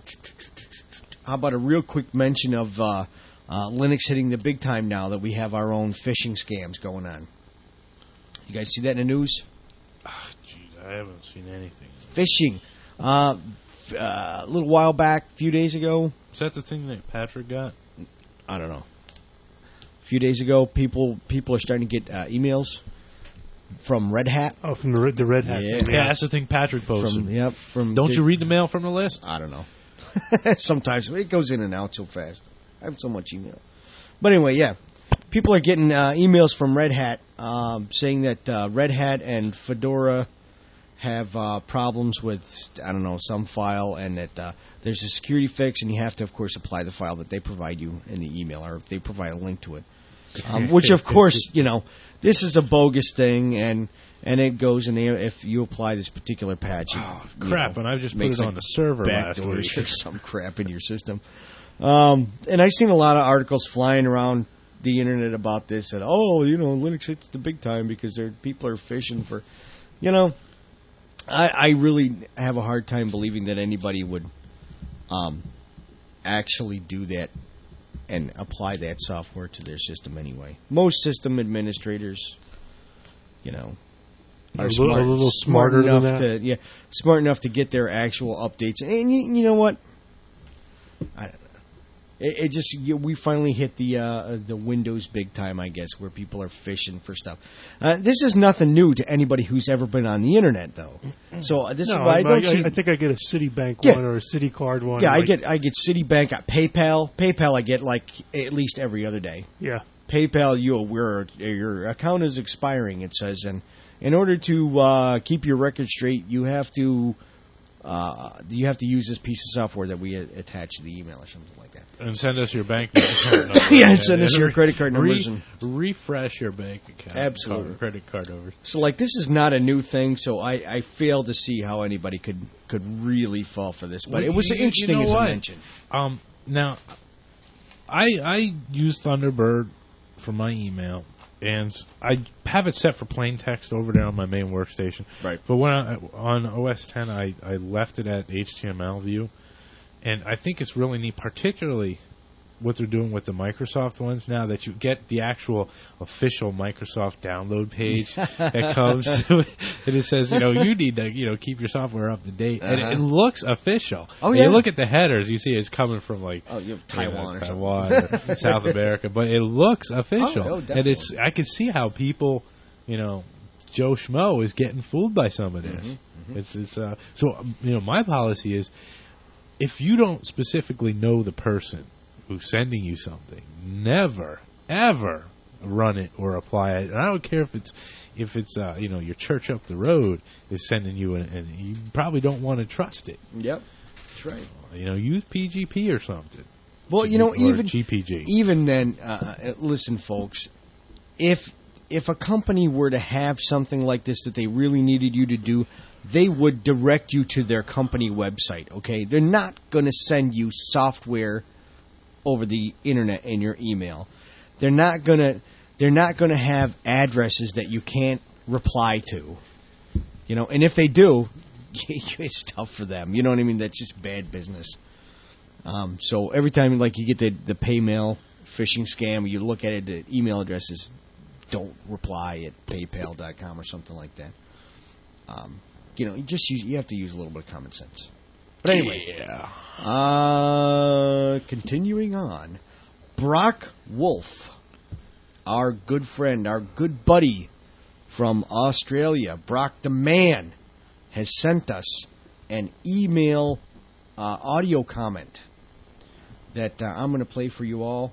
how about a real quick mention of uh, uh, Linux hitting the big time now that we have our own phishing scams going on. You guys see that in the news? Ah, jeez, I haven't seen anything. Phishing. Uh, f- uh, a little while back, a few days ago. Is that the thing that Patrick got? I don't know. A few days ago, people people are starting to get uh, emails from Red Hat. Oh, from the Red- the Red Hat. Yeah, Yeah, that's the thing Patrick posted. From, yep, from Don't di- you read the mail from the list? I don't know. Sometimes it goes in and out so fast. I have so much email. But anyway, yeah, people are getting uh, emails from Red Hat um, saying that uh, Red Hat and Fedora have uh, problems with, I don't know, some file, and that uh, there's a security fix, and you have to, of course, apply the file that they provide you in the email, or if they provide a link to it. Um, which, of course, you know, this is a bogus thing, and and it goes in there if you apply this particular patch. It, Oh, you crap, know, and I just put makes it like on the server last backdoors week. or some crap in your system. Um, and I've seen a lot of articles flying around the internet about this, and, oh, you know, Linux hits the big time because there people are fishing for, you know, I, I really have a hard time believing that anybody would um, actually do that and apply that software to their system anyway. Most system administrators, you know, A are little- smart, a little smart smarter than enough that. to yeah, smart enough to get their actual updates. And you, you know what? I don't know. It, it just you, we finally hit the uh, the Windows big time, I guess, where people are fishing for stuff. Uh, this is nothing new to anybody who's ever been on the internet, though. So uh, this no, is why I don't I, see. I think I get a Citibank Yeah. one or a Citicard one. Yeah, I like- get I get Citibank, uh, PayPal. PayPal I get like at least every other day. Yeah. PayPal, you where your account is expiring. It says, and in order to uh, keep your record straight, you have to uh, you have to use this piece of software that we a- attach to the email or something like that. And send us your bank account number. Yeah, send us And your re- credit card numbers re- and- refresh your bank account. Absolutely. Card, credit card over. So, like, this is not a new thing. So, I, I fail to see how anybody could could really fall for this. But Well, it was you- you interesting know as what? I mentioned. Um, now, I I use Thunderbird for my email, and I have it set for plain text over there on my main workstation. Right. But when I, on O S ten, I, I left it at H T M L view, and I think it's really neat, particularly what they're doing with the Microsoft ones now, that you get the actual official Microsoft download page that comes to it, and it says, you know, you need to, you know, keep your software up to date, and Uh-huh. it looks official. Oh, And yeah. you look at the headers, you see it's coming from like Oh, you have you know, Taiwan or something. Taiwan or South America, but it looks official, Oh, oh, and it's I can see how people, you know, Joe Schmo is getting fooled by some of this. Mhm, It's it's uh, so um, you know, my policy is if you don't specifically know the person who's sending you something, never ever run it or apply it. And I don't care if it's if it's uh, you know, your church up the road is sending you, an, and you probably don't want to trust it. Yep, that's right. You know, use P G P or something. Well, you know, Or even G P G. even then, uh, listen, folks. If if a company were to have something like this that they really needed you to do, they would direct you to their company website. Okay, they're not going to send you software over the internet in your email. They're not gonna. They're not going to have addresses that you can't reply to. You know, and if they do, it's tough for them. You know what I mean? That's just bad business. Um, so every time, like, you get the the pay mail phishing scam, you look at it, the email address is don't reply at paypal dot com or something like that. Um, you know, you just use, you have to use a little bit of common sense. But anyway, yeah. Uh, continuing on, Brock Wolf, our good friend, our good buddy from Australia, Brock the Man, has sent us an email uh, audio comment that uh, I'm going to play for you all.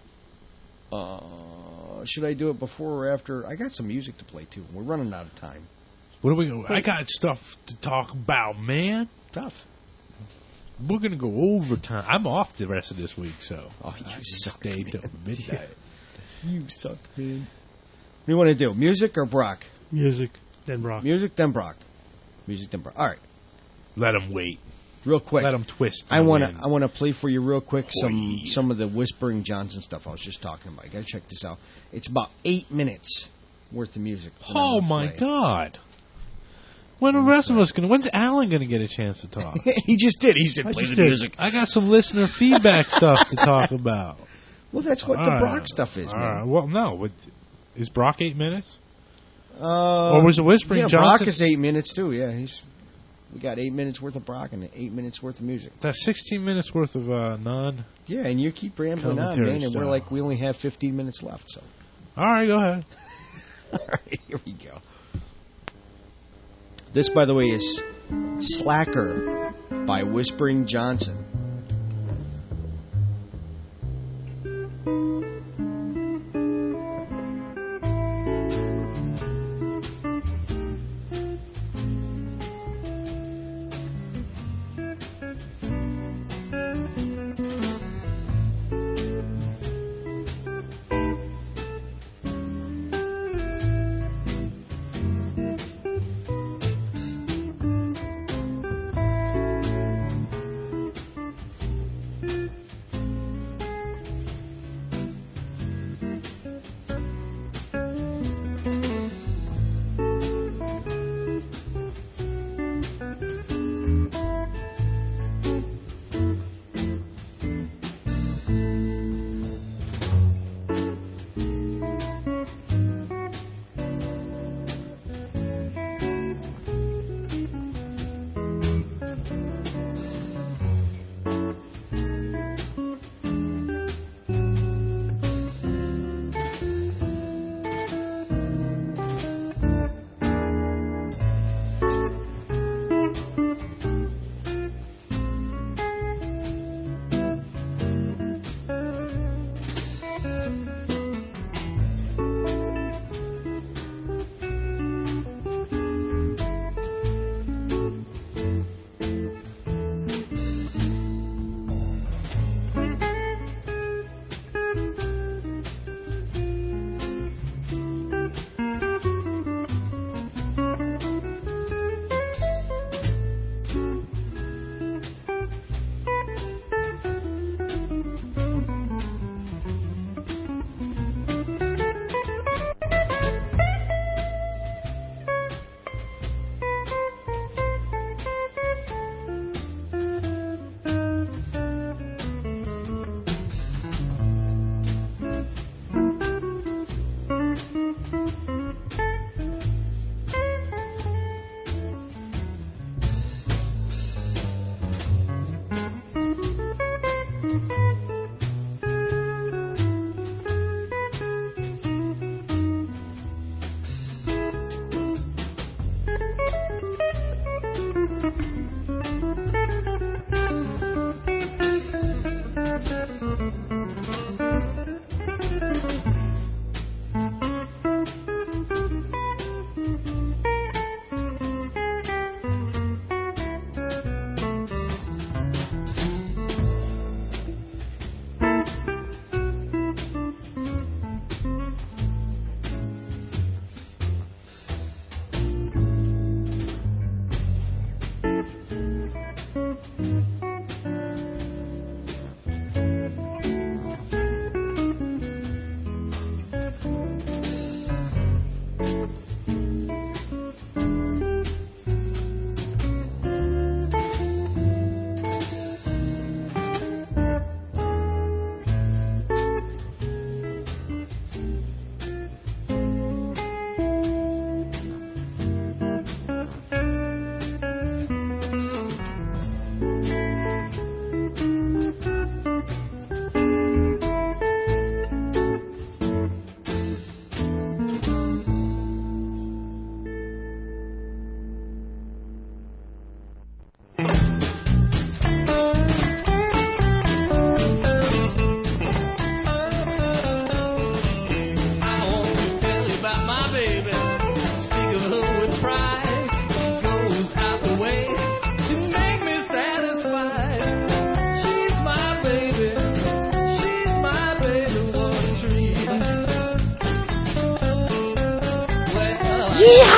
Uh, should I do it before or after? I got some music to play too. We're running out of time. What do we? I got stuff to talk about, man. Tough. We're gonna go overtime. I'm off the rest of this week, so oh, you I suck, stay man. till midnight. You suck, man. What do you want to do? Music or Brock? Music, then Brock. Music, then Brock. Music, then Brock. All right. Let them wait. Real quick. Let them twist. I want to. win. I want to play for you real quick Boy. some some of the Whispering Johnson stuff I was just talking about. You got to check this out. It's about eight minutes worth of music. that I'm Oh gonna my play. God! When are the rest of us gonna? When's Alan gonna get a chance to talk? He just did. He said, I "Play the just did. music." I got some listener feedback stuff to talk about. Well, that's what All the right. Brock stuff is, All man. right. Well, no. But is Brock eight minutes? Uh, Or was it Whispering yeah, Johnson? Brock is eight minutes too. Yeah, he's. We got eight minutes worth of Brock and eight minutes worth of music. That's sixteen minutes worth of uh, non. Yeah, and you keep rambling on, Commentary man, and we're style. like we only have fifteen minutes left. So. All right, go ahead. All right, here we go. This, by the way, is Slacker by Whispering Johnson.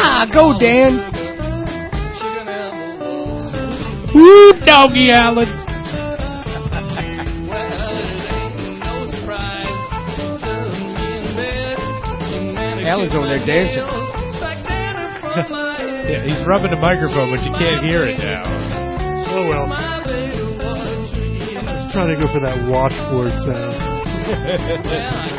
Yeah, go Dan. Woo, Doggy Allen. Alan's over there dancing. Yeah, he's rubbing the microphone, but you can't hear it now. Oh well. I was trying to go for that washboard sound.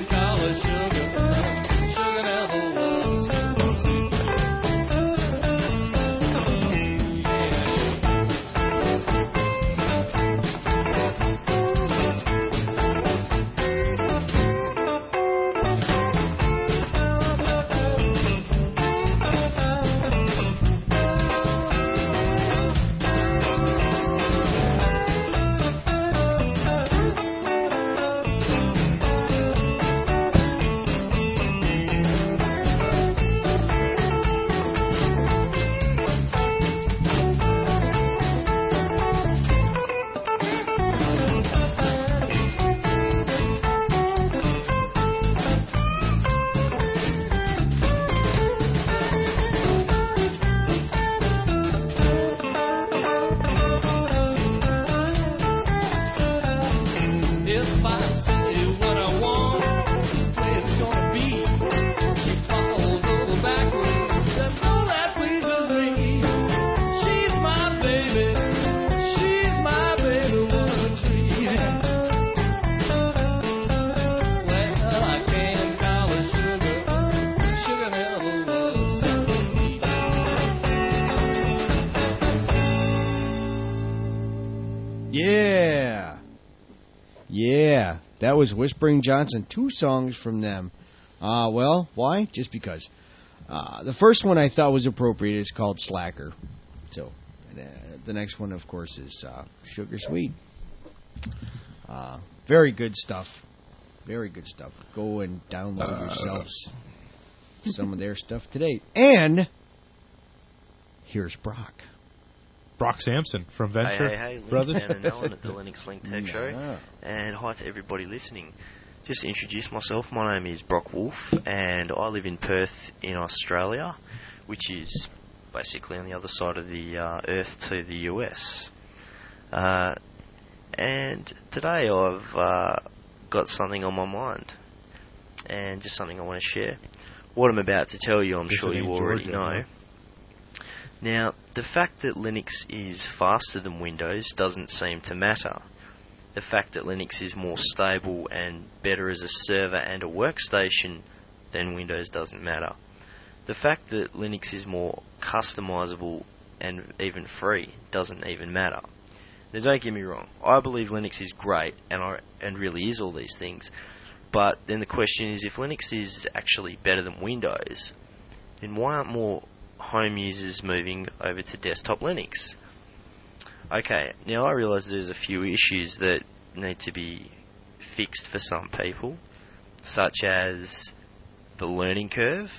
Yeah. Yeah. That was Whispering Johnson. Two songs from them. Uh, well, why? Just because. Uh, the first one I thought was appropriate. It's called Slacker. So, uh, the next one, of course, is uh, Sugar Sweet. Uh, very good stuff. Very good stuff. Go and download uh. yourselves some of their stuff today. And here's Brock. Brock Sampson from Venture Hey, hey, hey, Brothers. Dan and Ellen at the Linux Link Tech Yeah. Show. And hi to everybody listening. Just to introduce myself, my name is Brock Wolf, and I live in Perth in Australia, which is basically on the other side of the uh, Earth to the U S. Uh, and today I've uh, got something on my mind, and just something I want to share. What I'm about to tell you, I'm This sure ain't you already Georgia, know. no? Now, the fact that Linux is faster than Windows doesn't seem to matter. The fact that Linux is more stable and better as a server and a workstation than Windows doesn't matter. The fact that Linux is more customizable and even free doesn't even matter. Now, don't get me wrong, I believe Linux is great and I, and really is all these things, but then the question is, if Linux is actually better than Windows, then why aren't more home users moving over to desktop Linux? Okay, now I realise there's a few issues that need to be fixed for some people, such as the learning curve,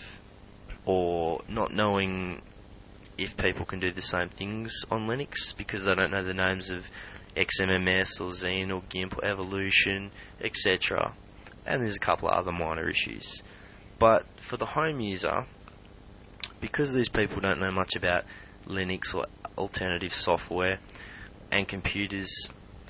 or not knowing if people can do the same things on Linux because they don't know the names of X M M S or Xen or GIMP or Evolution, et cetera. And there's a couple of other minor issues. But for the home user, because these people don't know much about Linux or alternative software and computers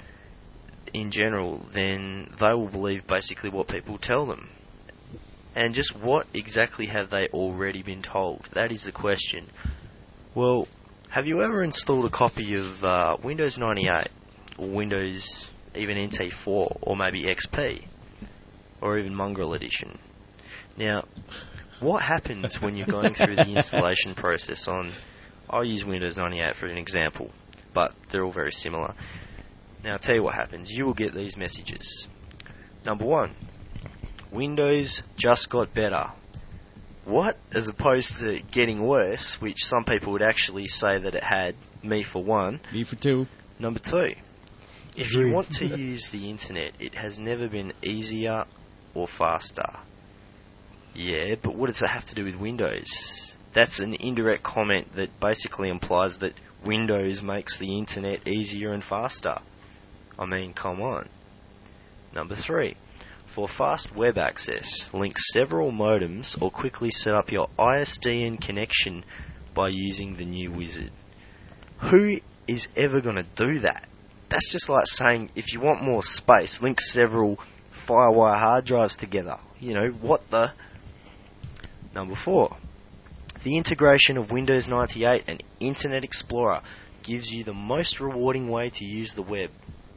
in general, then they will believe basically what people tell them. And just what exactly have they already been told? That is the question. Well, have you ever installed a copy of uh, Windows ninety-eight or Windows even N T four or maybe X P or even Mongrel Edition? Now, what happens when you're going through the installation process on, I'll use Windows ninety-eight for an example, but they're all very similar. Now, I'll tell you what happens. You will get these messages. Number one, Windows just got better. What? As opposed to getting worse, which some people would actually say that it had, me for one. Me for two. Number two, if you Agreed. want to use the internet, it has never been easier or faster. Yeah, but what does that have to do with Windows? That's an indirect comment that basically implies that Windows makes the internet easier and faster. I mean, come on. Number three, For fast web access, link several modems or quickly set up your I S D N connection by using the new wizard. Who is ever going to do that? That's just like saying if you want more space, link several FireWire hard drives together. You know, what the... Number four. The integration of Windows ninety-eight and Internet Explorer gives you the most rewarding way to use the web.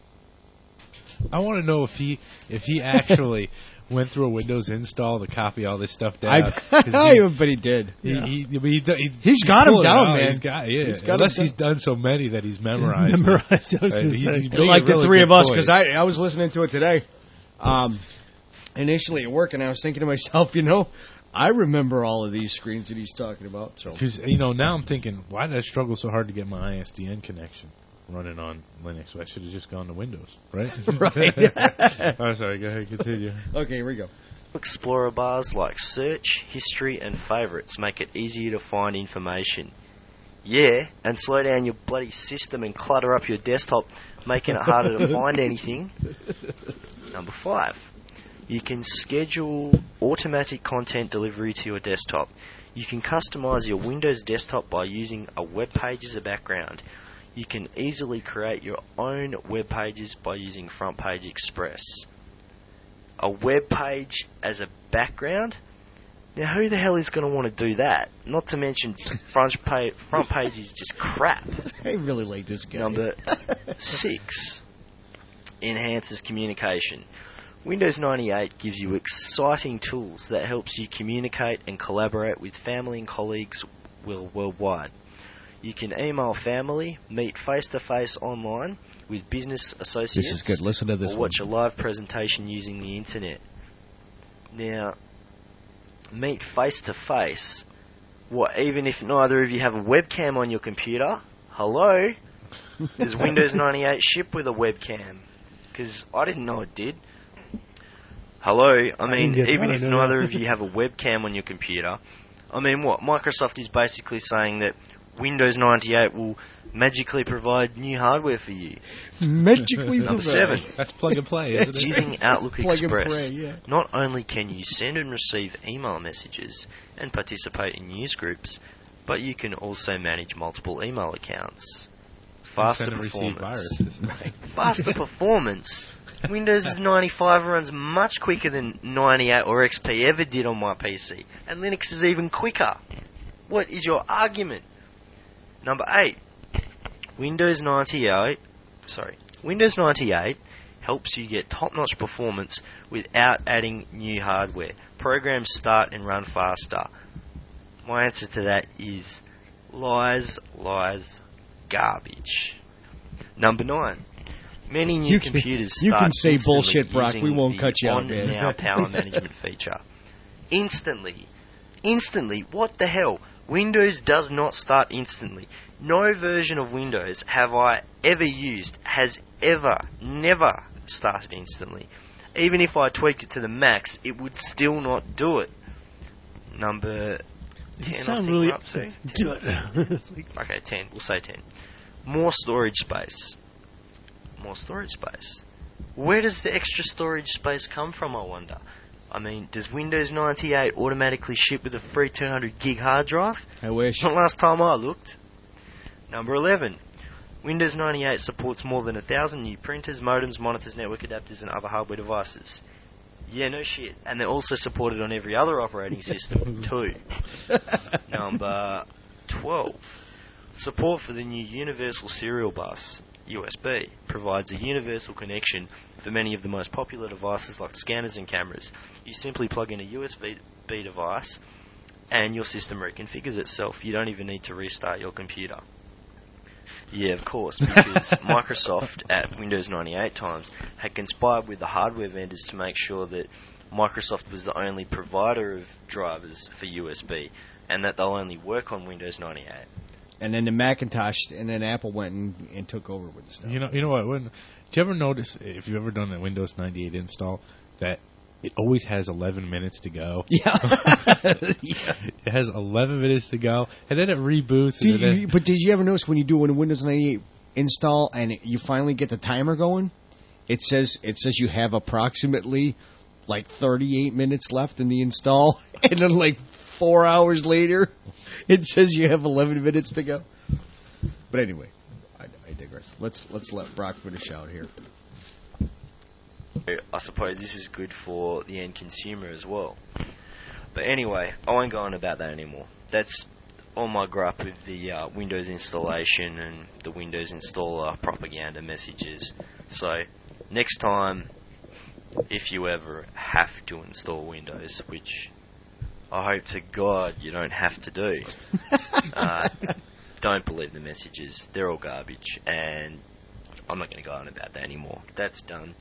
I want to know if he if he actually went through a Windows install to copy all this stuff down. I, he, but he did. He, yeah. he, he, he, he, he's got him down, out. man. He's got, yeah. He's got Unless he's done so many that he's memorized. memorized. I was uh, he's, he's like the really three of us, point. because I, I was listening to it today. Um, initially at work, and I was thinking to myself, you know, I remember all of these screens that he's talking about. So, because you know, now I'm thinking, why did I struggle so hard to get my I S D N connection running on Linux? So I should have just gone to Windows, right? Right. I'm sorry. Go ahead, continue. Okay, here we go. Explorer bars like search, history, and favorites make it easier to find information. Yeah, and slow down your bloody system and clutter up your desktop, making it harder to find anything. Number five. You can schedule automatic content delivery to your desktop. You can customize your Windows desktop by using a web page as a background. You can easily create your own web pages by using Front Page Express. A web page as a background? Now, who the hell is going to want to do that? Not to mention, front page, front page is just crap. I really like this guy. Number six. Enhances communication. Windows ninety-eight gives you exciting tools that helps you communicate and collaborate with family and colleagues worldwide. You can email family, meet face-to-face online with business associates, this is good. Listen to this or watch one. a live presentation using the internet. Now, meet face-to-face. What, even if neither of you have a webcam on your computer? Hello? Does Windows ninety-eight ship with a webcam? Because I didn't know it did. Hello? I mean, I even that, if know. neither of you have a webcam on your computer, I mean, what? Microsoft is basically saying that Windows ninety-eight will magically provide new hardware for you. Magically Number provide. seven. That's plug and play, isn't it? Using Outlook Plug and Express, play, yeah. not only can you send and receive email messages and participate in news groups, but you can also manage multiple email accounts. Faster Send and receive performance. viruses. Faster performance. Windows ninety-five runs much quicker than ninety-eight or X P ever did on my P C, and Linux is even quicker. What is your argument? Number eight. Windows ninety-eight, sorry, Windows ninety-eight helps you get top-notch performance without adding new hardware. Programs start and run faster. My answer to that is lies, lies, garbage. Number nine. Many new You can- computers you start can say instantly bullshit, Brock. using We won't the cut you out, On man. Now power management feature. Instantly. Instantly. What the hell? Windows does not start instantly. No version of Windows have I ever used has ever, never started instantly. Even if I tweaked it to the max, it would still not do it. Number You ten, I sound think really we're up to. upset. Do it. It's like- Okay, ten. We'll say ten. More storage space. More storage space. Where does the extra storage space come from, I wonder? I mean, does Windows ninety-eight automatically ship with a free two hundred gig hard drive? I wish. Not last time I looked. Number eleven. Windows ninety-eight supports more than a thousand new printers, modems, monitors, network adapters, and other hardware devices. Yeah, no shit. And they're also supported on every other operating system, too. Number twelve. Support for the new Universal Serial Bus, U S B, provides a universal connection for many of the most popular devices like scanners and cameras. You simply plug in a U S B device and your system reconfigures itself. You don't even need to restart your computer. Yeah, of course, because Microsoft at Windows ninety-eight times had conspired with the hardware vendors to make sure that Microsoft was the only provider of drivers for U S B and that they'll only work on Windows ninety-eight. And then the Macintosh, and then Apple went and, and took over with the stuff. You know, you know what? When, do you ever notice, if you've ever done a Windows ninety-eight install, that it always has eleven minutes to go? Yeah. Yeah. It has eleven minutes to go, and then it reboots. Did and then you, but did you ever notice when you do a Windows ninety-eight install and it, you finally get the timer going, it says it says you have approximately like thirty-eight minutes left in the install, and then like four hours later, it says you have eleven minutes to go. But anyway, I, I digress. Let's let's let Brock finish out here. I suppose this is good for the end consumer as well. But anyway, I won't go on about that anymore. That's all my gripe with the uh, Windows installation and the Windows installer propaganda messages. So, next time, if you ever have to install Windows, which I hope to God you don't have to do, uh, don't believe the messages. They're all garbage, and I'm not going to go on about that anymore. That's done.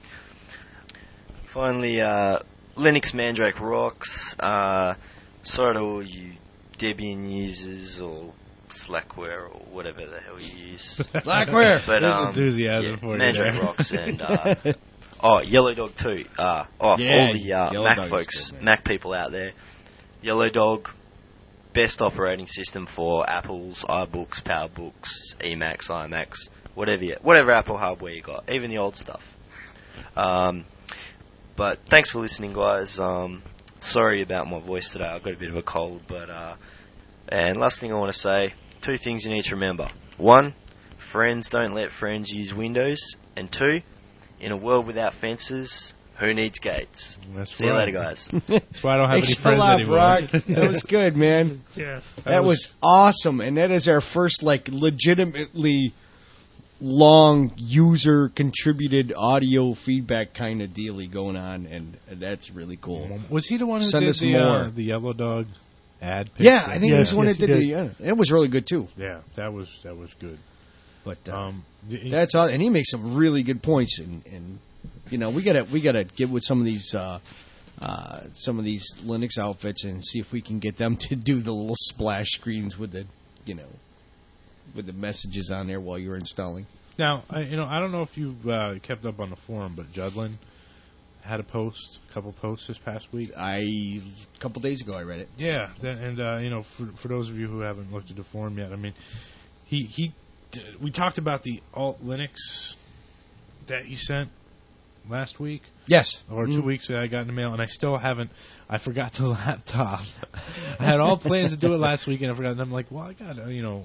Finally, uh, Linux Mandrake rocks. Uh, sorry to all you Debian users or Slackware or whatever the hell you use. Slackware! But, There's um, enthusiasm yeah, for you Mandrake there. rocks and uh, oh, Yellow Dog too. Uh, oh, for Yeah, all the uh, Yellow Mac Dog is folks, good, man. Mac people out there. Yellow Dog, best operating system for Apple's iBooks, PowerBooks, Emacs, iMacs, whatever you, whatever Apple hardware you got, even the old stuff. Um, but thanks for listening, guys. Um, sorry about my voice today. I've got a bit of a cold, but uh, and last thing I want to say, two things you need to remember. One, friends don't let friends use Windows, and two, in a world without fences, who needs gates? That's See right. you later, guys. That's why I don't have Thanks any a friends lot, anymore. Brock. That was good, man. Yes. That was awesome, and that is our first like legitimately long user contributed audio feedback kind of dealy going on, and, and that's really cool. Was he the one who Send did us the, more. uh, the Yellow Dog ad? Yeah, picture? I think he was the one that did the. Yeah, it was really good too. Yeah, that was that was good. But uh, um, the, that's all, and he makes some really good points, and, and you know we gotta we gotta get with some of these uh, uh, some of these Linux outfits and see if we can get them to do the little splash screens with the you know with the messages on there while you're installing. Now, I, you know, I don't know if you uh, kept up on the forum, but Judlin had a post, a couple posts this past week. I a couple days ago I read it. Yeah, that, and uh, you know, for for those of you who haven't looked at the forum yet, I mean, he he, d- we talked about the Alt Linux that you sent last week. Yes, or two Mm. weeks that I got in the mail, and I still haven't. I forgot the laptop. I had all plans to do it last week, and I forgot. And I'm like, well, I got you know.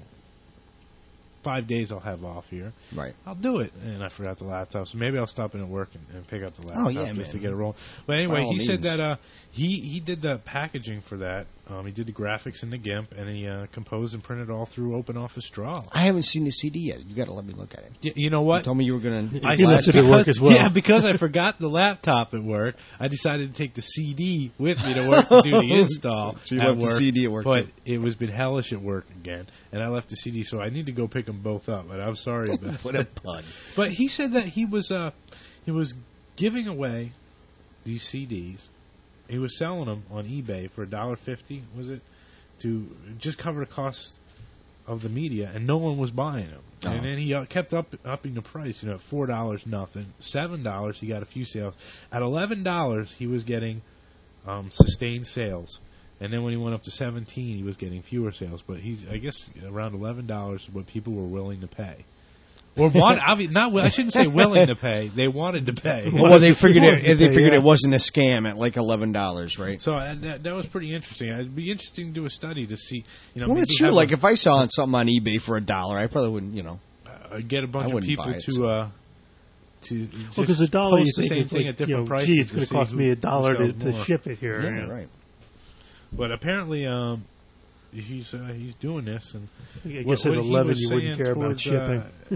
Five days I'll have off here. Right. I'll do it. And I forgot the laptop. So maybe I'll stop in at work and, and pick up the laptop Oh, yeah, just man. to get it rolling. But anyway, By all he said means. that uh, he, he did the packaging for that. Um, he did the graphics in the GIMP, and he uh, composed and printed it all through OpenOffice Draw. I haven't seen the C D yet. You got to let me look at it. Y- you know what? You told me you were going to. I He left it at work as well. Yeah, because I forgot the laptop at work, I decided to take the C D with me to work to do the install So you at left the work. C D at work, But too. it was been hellish at work again, and I left the C D, so I need to go pick them both up. But I'm sorry about What that. a pun. But he said that he was uh, he was giving away these C Ds. He was selling them on eBay for a dollar fifty. Was it to just cover the cost of the media, and no one was buying them. Oh. And then he uh, kept up upping the price. You know, at four dollars, nothing. Seven dollars, he got a few sales. At eleven dollars, he was getting um, sustained sales. And then when he went up to seventeen, he was getting fewer sales. But he's, I guess, around eleven dollars is what people were willing to pay. Or want, obvi- not wi- I shouldn't say willing to pay. They wanted to pay. Well, they figured it. They figured yeah. it wasn't a scam at like eleven dollars, right? So uh, that, that was pretty interesting. It'd be interesting to do a study to see. You know, Well, maybe it's true. have Like a- if I saw something on eBay for a dollar, I probably wouldn't. You know, uh, get a bunch I of wouldn't people buy it, to so. uh, to Well, just because a dollar, you post the think same it's thing like, at different you know, prices. gee, it's to going to see cost who- me a who dollar to, sells to more. ship it here. yeah, you know. right. But apparently, um, he's uh, he's doing this, and I what- guess at what he eleven was you wouldn't saying care about towards, shipping. uh,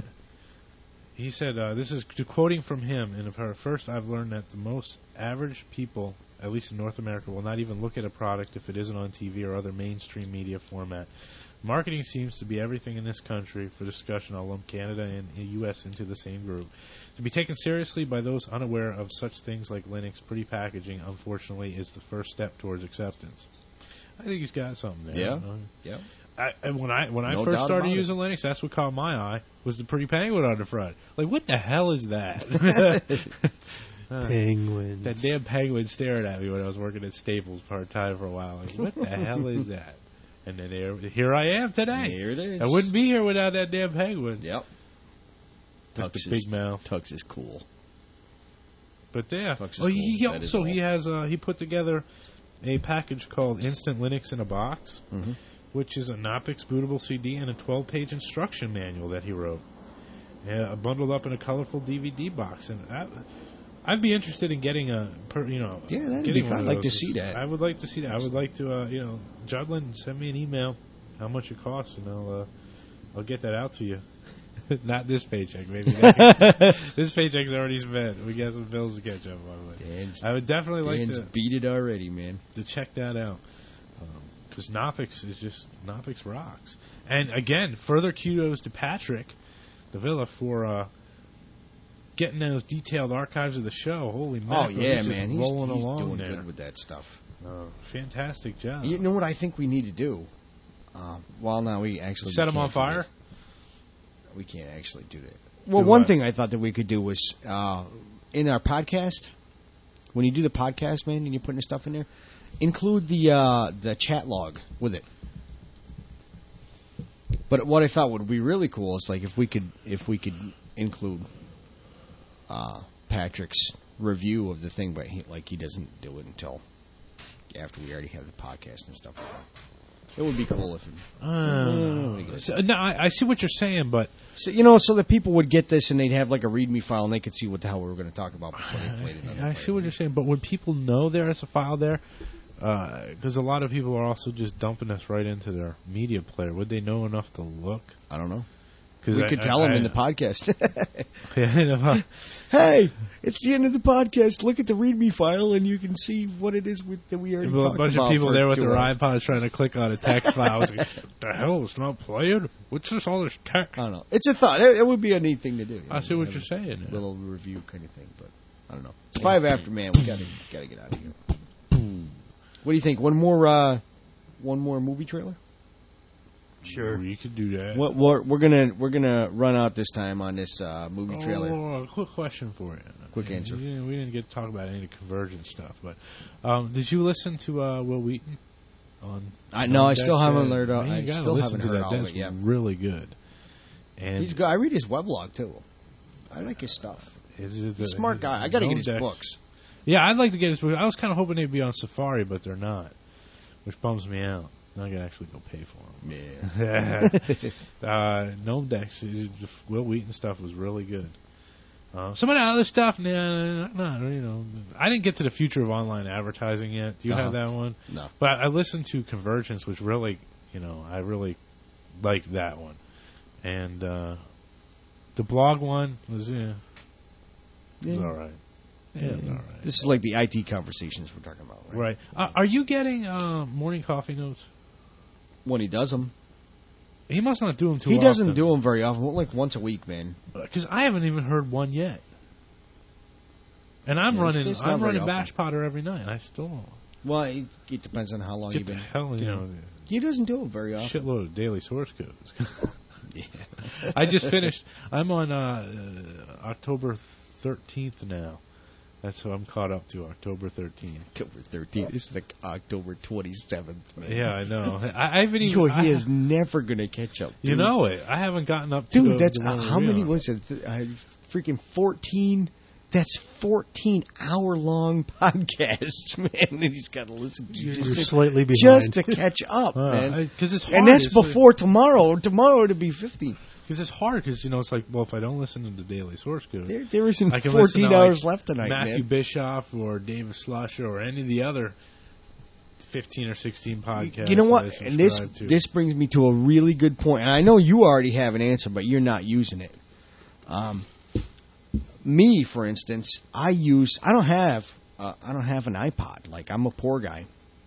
he said, uh, "This is to quoting from him. And at first, I've learned that the most average people, at least in North America, will not even look at a product if it isn't on T V or other mainstream media format. Marketing seems to be everything in this country. For discussion, I'll lump Canada and the U S into the same group. To be taken seriously by those unaware of such things like Linux, pretty packaging, unfortunately, is the first step towards acceptance." I think he's got something there. Yeah. Uh, Yeah. I, and when I when I No first doubt started about it. using Linux, that's what caught my eye was the pretty penguin on the front. Like, what the hell is that? Uh, Penguins. That damn penguin stared at me when I was working at Staples part time for a while. Like, what the hell is that? And then there, here I am today. Here it is. I wouldn't be here without that damn penguin. Yep. Just Tux a big is, mouth. Tux is cool. But yeah. Flux is Oh, he, he cool. That is also he cool. has uh, he put together a package called Instant Linux in a Box, Mhm. which is a Knoppix bootable C D and a twelve-page instruction manual that he wrote, yeah, bundled up in a colorful D V D box. And I, I'd be interested in getting a, per, you know, Yeah, that'd getting be one fun. of I'd like to those. see that. I would like to see that. I would like to, uh, you know, Judlin, send me an email, how much it costs, and I'll, uh, I'll get that out to you. Not this paycheck, maybe. This paycheck's already spent. We got some bills to catch up on. Dan's, I would definitely like Dan's to beat it already, man. to check that out. Because um, Knoppix is just, Knoppix rocks. And again, further kudos to Patrick Davila for uh, getting those detailed archives of the show. Holy mackerel. Oh, yeah, he's just man. He's, rolling he's along doing there. good with that stuff. Uh, fantastic job. You know what I think we need to do? Uh, well, now we actually... Set we him on can't do fire? that. We can't actually do that. Well, Do one what? thing I thought that we could do was, uh, in our podcast, when you do the podcast, man, and you're putting your stuff in there, include the uh, the chat log with it. But what I thought would be really cool is like if we could if we could include uh, Patrick's review of the thing, but he, like he doesn't do it until after we already have the podcast and stuff like that. It would be cool if. It, Uh, so, no, I, I see what you're saying, but so, you know, so that people would get this and they'd have like a README file and they could see what the hell we were going to talk about before they played it. on I the see what you're saying. But would people know there is a file there? Because a lot of people are also just dumping us right into their media player. Would they know enough to look? I don't know. 'Cause We I- could I- tell them I- in the podcast. Yeah, Hey, it's the end of the podcast. Look at the README file, and you can see what it is with, that we already Well, talked a bunch about of people for there with two their hours. iPods trying to click on a text file. Like, the hell, it's not playing? What's this, all this text? I don't know. It's a thought. It, it would be a neat thing to do. I see what Have you're a saying. yeah. Little review kind of thing, but I don't know. It's five after, man. We gotta gotta get out of here. What do you think? One more, uh, one more movie trailer? Sure, you could do that. What we're, we're gonna we're gonna run out this time on this uh, movie trailer. Oh, a quick question for you. Quick Yeah, answer. We didn't, we didn't get to talk about any of the convergent stuff, but um, did you listen to uh, Will Wheaton? On I no, I Deck? still haven't Yeah, learned. Uh, man, I you gotta still listen haven't to heard that. all of That's it yet. really good. And He's good. I read his weblog too. I like his stuff. Is He's it a smart guy. I got to get his Deck- books. Yeah, I'd like to get his book. I was kind of hoping they'd be on Safari, but they're not, which bums me out. Now I can actually go pay for them. Yeah. uh, Gnome Decks, the Will Wheaton stuff was really good. Uh, some of the other stuff, nah, nah, you know, I didn't get to the future of online advertising yet. Do you Uh-huh. have that one? No. But I listened to Convergence, which really, you know, I really liked that one. And uh, the blog one was, yeah, it was Yeah. all right. Yeah, it was all right. This is like the I T conversations we're talking about, right? Right. Uh, are you getting uh, morning coffee notes? When he does them, He must not do them too he often. doesn't do them very often. Like once a week, man. Because I haven't even heard one yet. And I'm Yeah, it's- running, it's not I'm very running often. Bash Potter every night. And I still don't. Well, it, it depends on how long Get you've the been. hell, you know, He doesn't do them very often. shitload of daily source codes. Yeah. I just finished. I'm on uh, uh, October thirteenth now. That's so I'm caught up to October thirteenth. October thirteenth. It's like October twenty-seventh, man. Yeah, I know. I, I haven't even. Yo, he I- is never going to catch up. You dude. know it. I haven't gotten up to Dude, the, that's the uh, one how we're many on. was it? Th- uh, freaking fourteen. That's fourteen hour long podcasts, man. That he's got to listen to You're- just you're to, slightly just behind. to catch up, Uh, man. I- 'cause it's and hard. that's It's like- before tomorrow. Tomorrow to be fifty. Because it's hard. Because you know, it's like, well, if I don't listen to the daily source code, There, there isn't I can listen fourteen to, hours like, left tonight, Matthew man. Bischoff or David Slusher or any of the other fifteen or sixteen podcasts. You know what? that I And this subscribe to. this brings me to a really good point. And I know you already have an answer, but you're not using it. Um, me, for instance, I use. I don't have. Uh, I don't have an iPod. Like I'm a poor guy,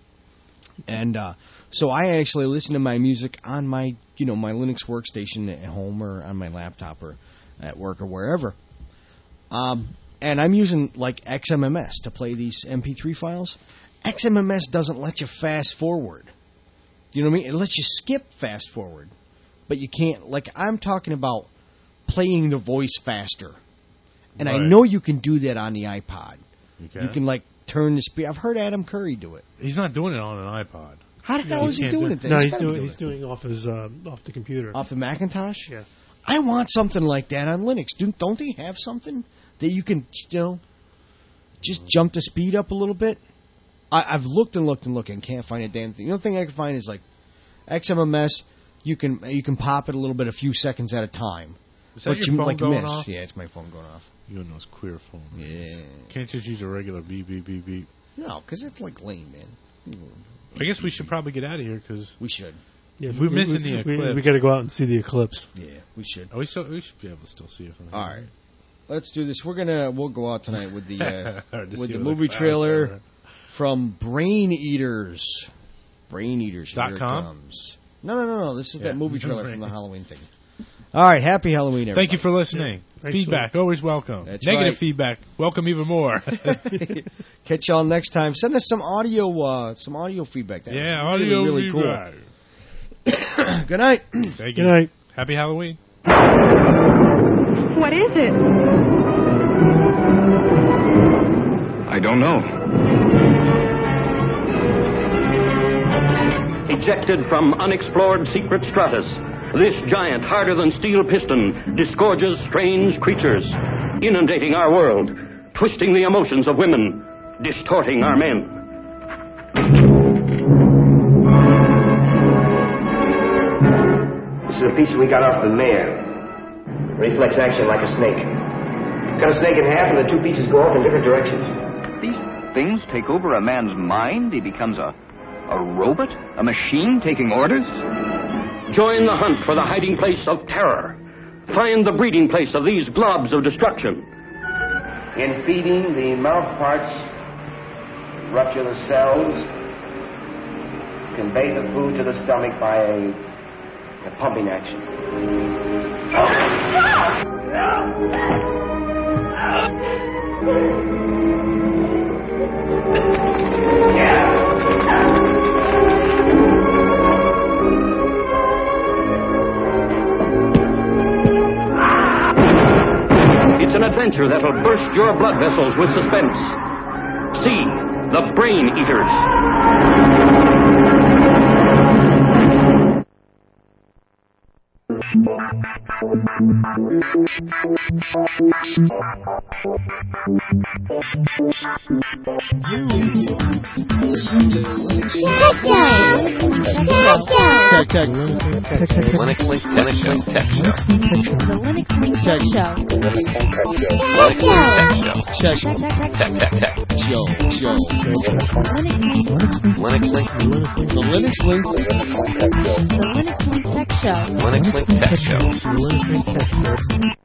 and uh, so I actually listen to my music on my, you know, my Linux workstation at home or on my laptop or at work or wherever. Um, and I'm using like X M M S to play these M P three files. X M M S doesn't let you fast forward. You know what I mean? It lets you skip fast forward, but you can't. Like I'm talking about playing the voice faster, and I Right. know you can do that on the iPod. You can? You can like turn the speed. I've heard Adam Curry do it. He's not doing it on an iPod. How the hell is he can't doing do it? Then? No, he's gotta be doing he's it. doing off his uh, off the computer. Off the Macintosh. Yeah. I want something like that on Linux. Do, don't they have something that you can, you know? just jump the speed up a little bit. I, I've looked and looked and looked and can't find a damn thing. The only thing I can find is like X M M S. You can you can pop it a little bit, a few seconds at a time. Is that but your you phone like going miss. off? Yeah, it's my phone going off. You and those queer phones. Yeah. Can't just use a regular beep beep beep beep. No, because it's like lame, man. I guess we should probably get out of here because we should. Yeah, we're we, missing we, the eclipse. We, we got to go out and see the eclipse. Yeah, we should. Oh, we, still, we should be able to still see it from here. All right, let's do this. We're gonna we'll go out tonight with the uh, with the what movie the trailer clouds from Brain Eaters. Brain Eaters. Here Dot it com? comes. No, no, no, no. This is Yeah. that movie trailer from the Halloween thing. All right, happy Halloween, everybody. Thank you for listening. Yeah, feedback, always welcome. That's Negative right. feedback, welcome even more. Catch y'all next time. Send us some audio, uh, some audio feedback. That yeah, would be audio really, really feedback. cool. Good night. Thank Good you. night. Happy Halloween. What is it? I don't know. Ejected from unexplored secret stratus, this giant, harder-than-steel piston disgorges strange creatures, inundating our world, twisting the emotions of women, distorting our men. This is a piece we got off the mayor. Reflex action like a snake. Cut a snake in half and the two pieces go off in different directions. These things take over a man's mind? He becomes a, a robot? A machine taking orders? Join the hunt for the hiding place of terror. Find the breeding place of these globs of destruction. In feeding, the mouth parts rupture the cells, convey the food to the stomach by a, a pumping action. It's an adventure that'll burst your blood vessels with suspense. See the Brain Eaters. Tech Tech. Linux Link Tech Show. Tech Show. The Linux Link Tech Show. Linux Link Tech Show. Linux Link Tech Show. Tech Tech Tech Tech. Show. Show. Linux Link. The Linux Link. The Linux Link Tech Show. Linux Link Tech Show. Linux Link Tech Show.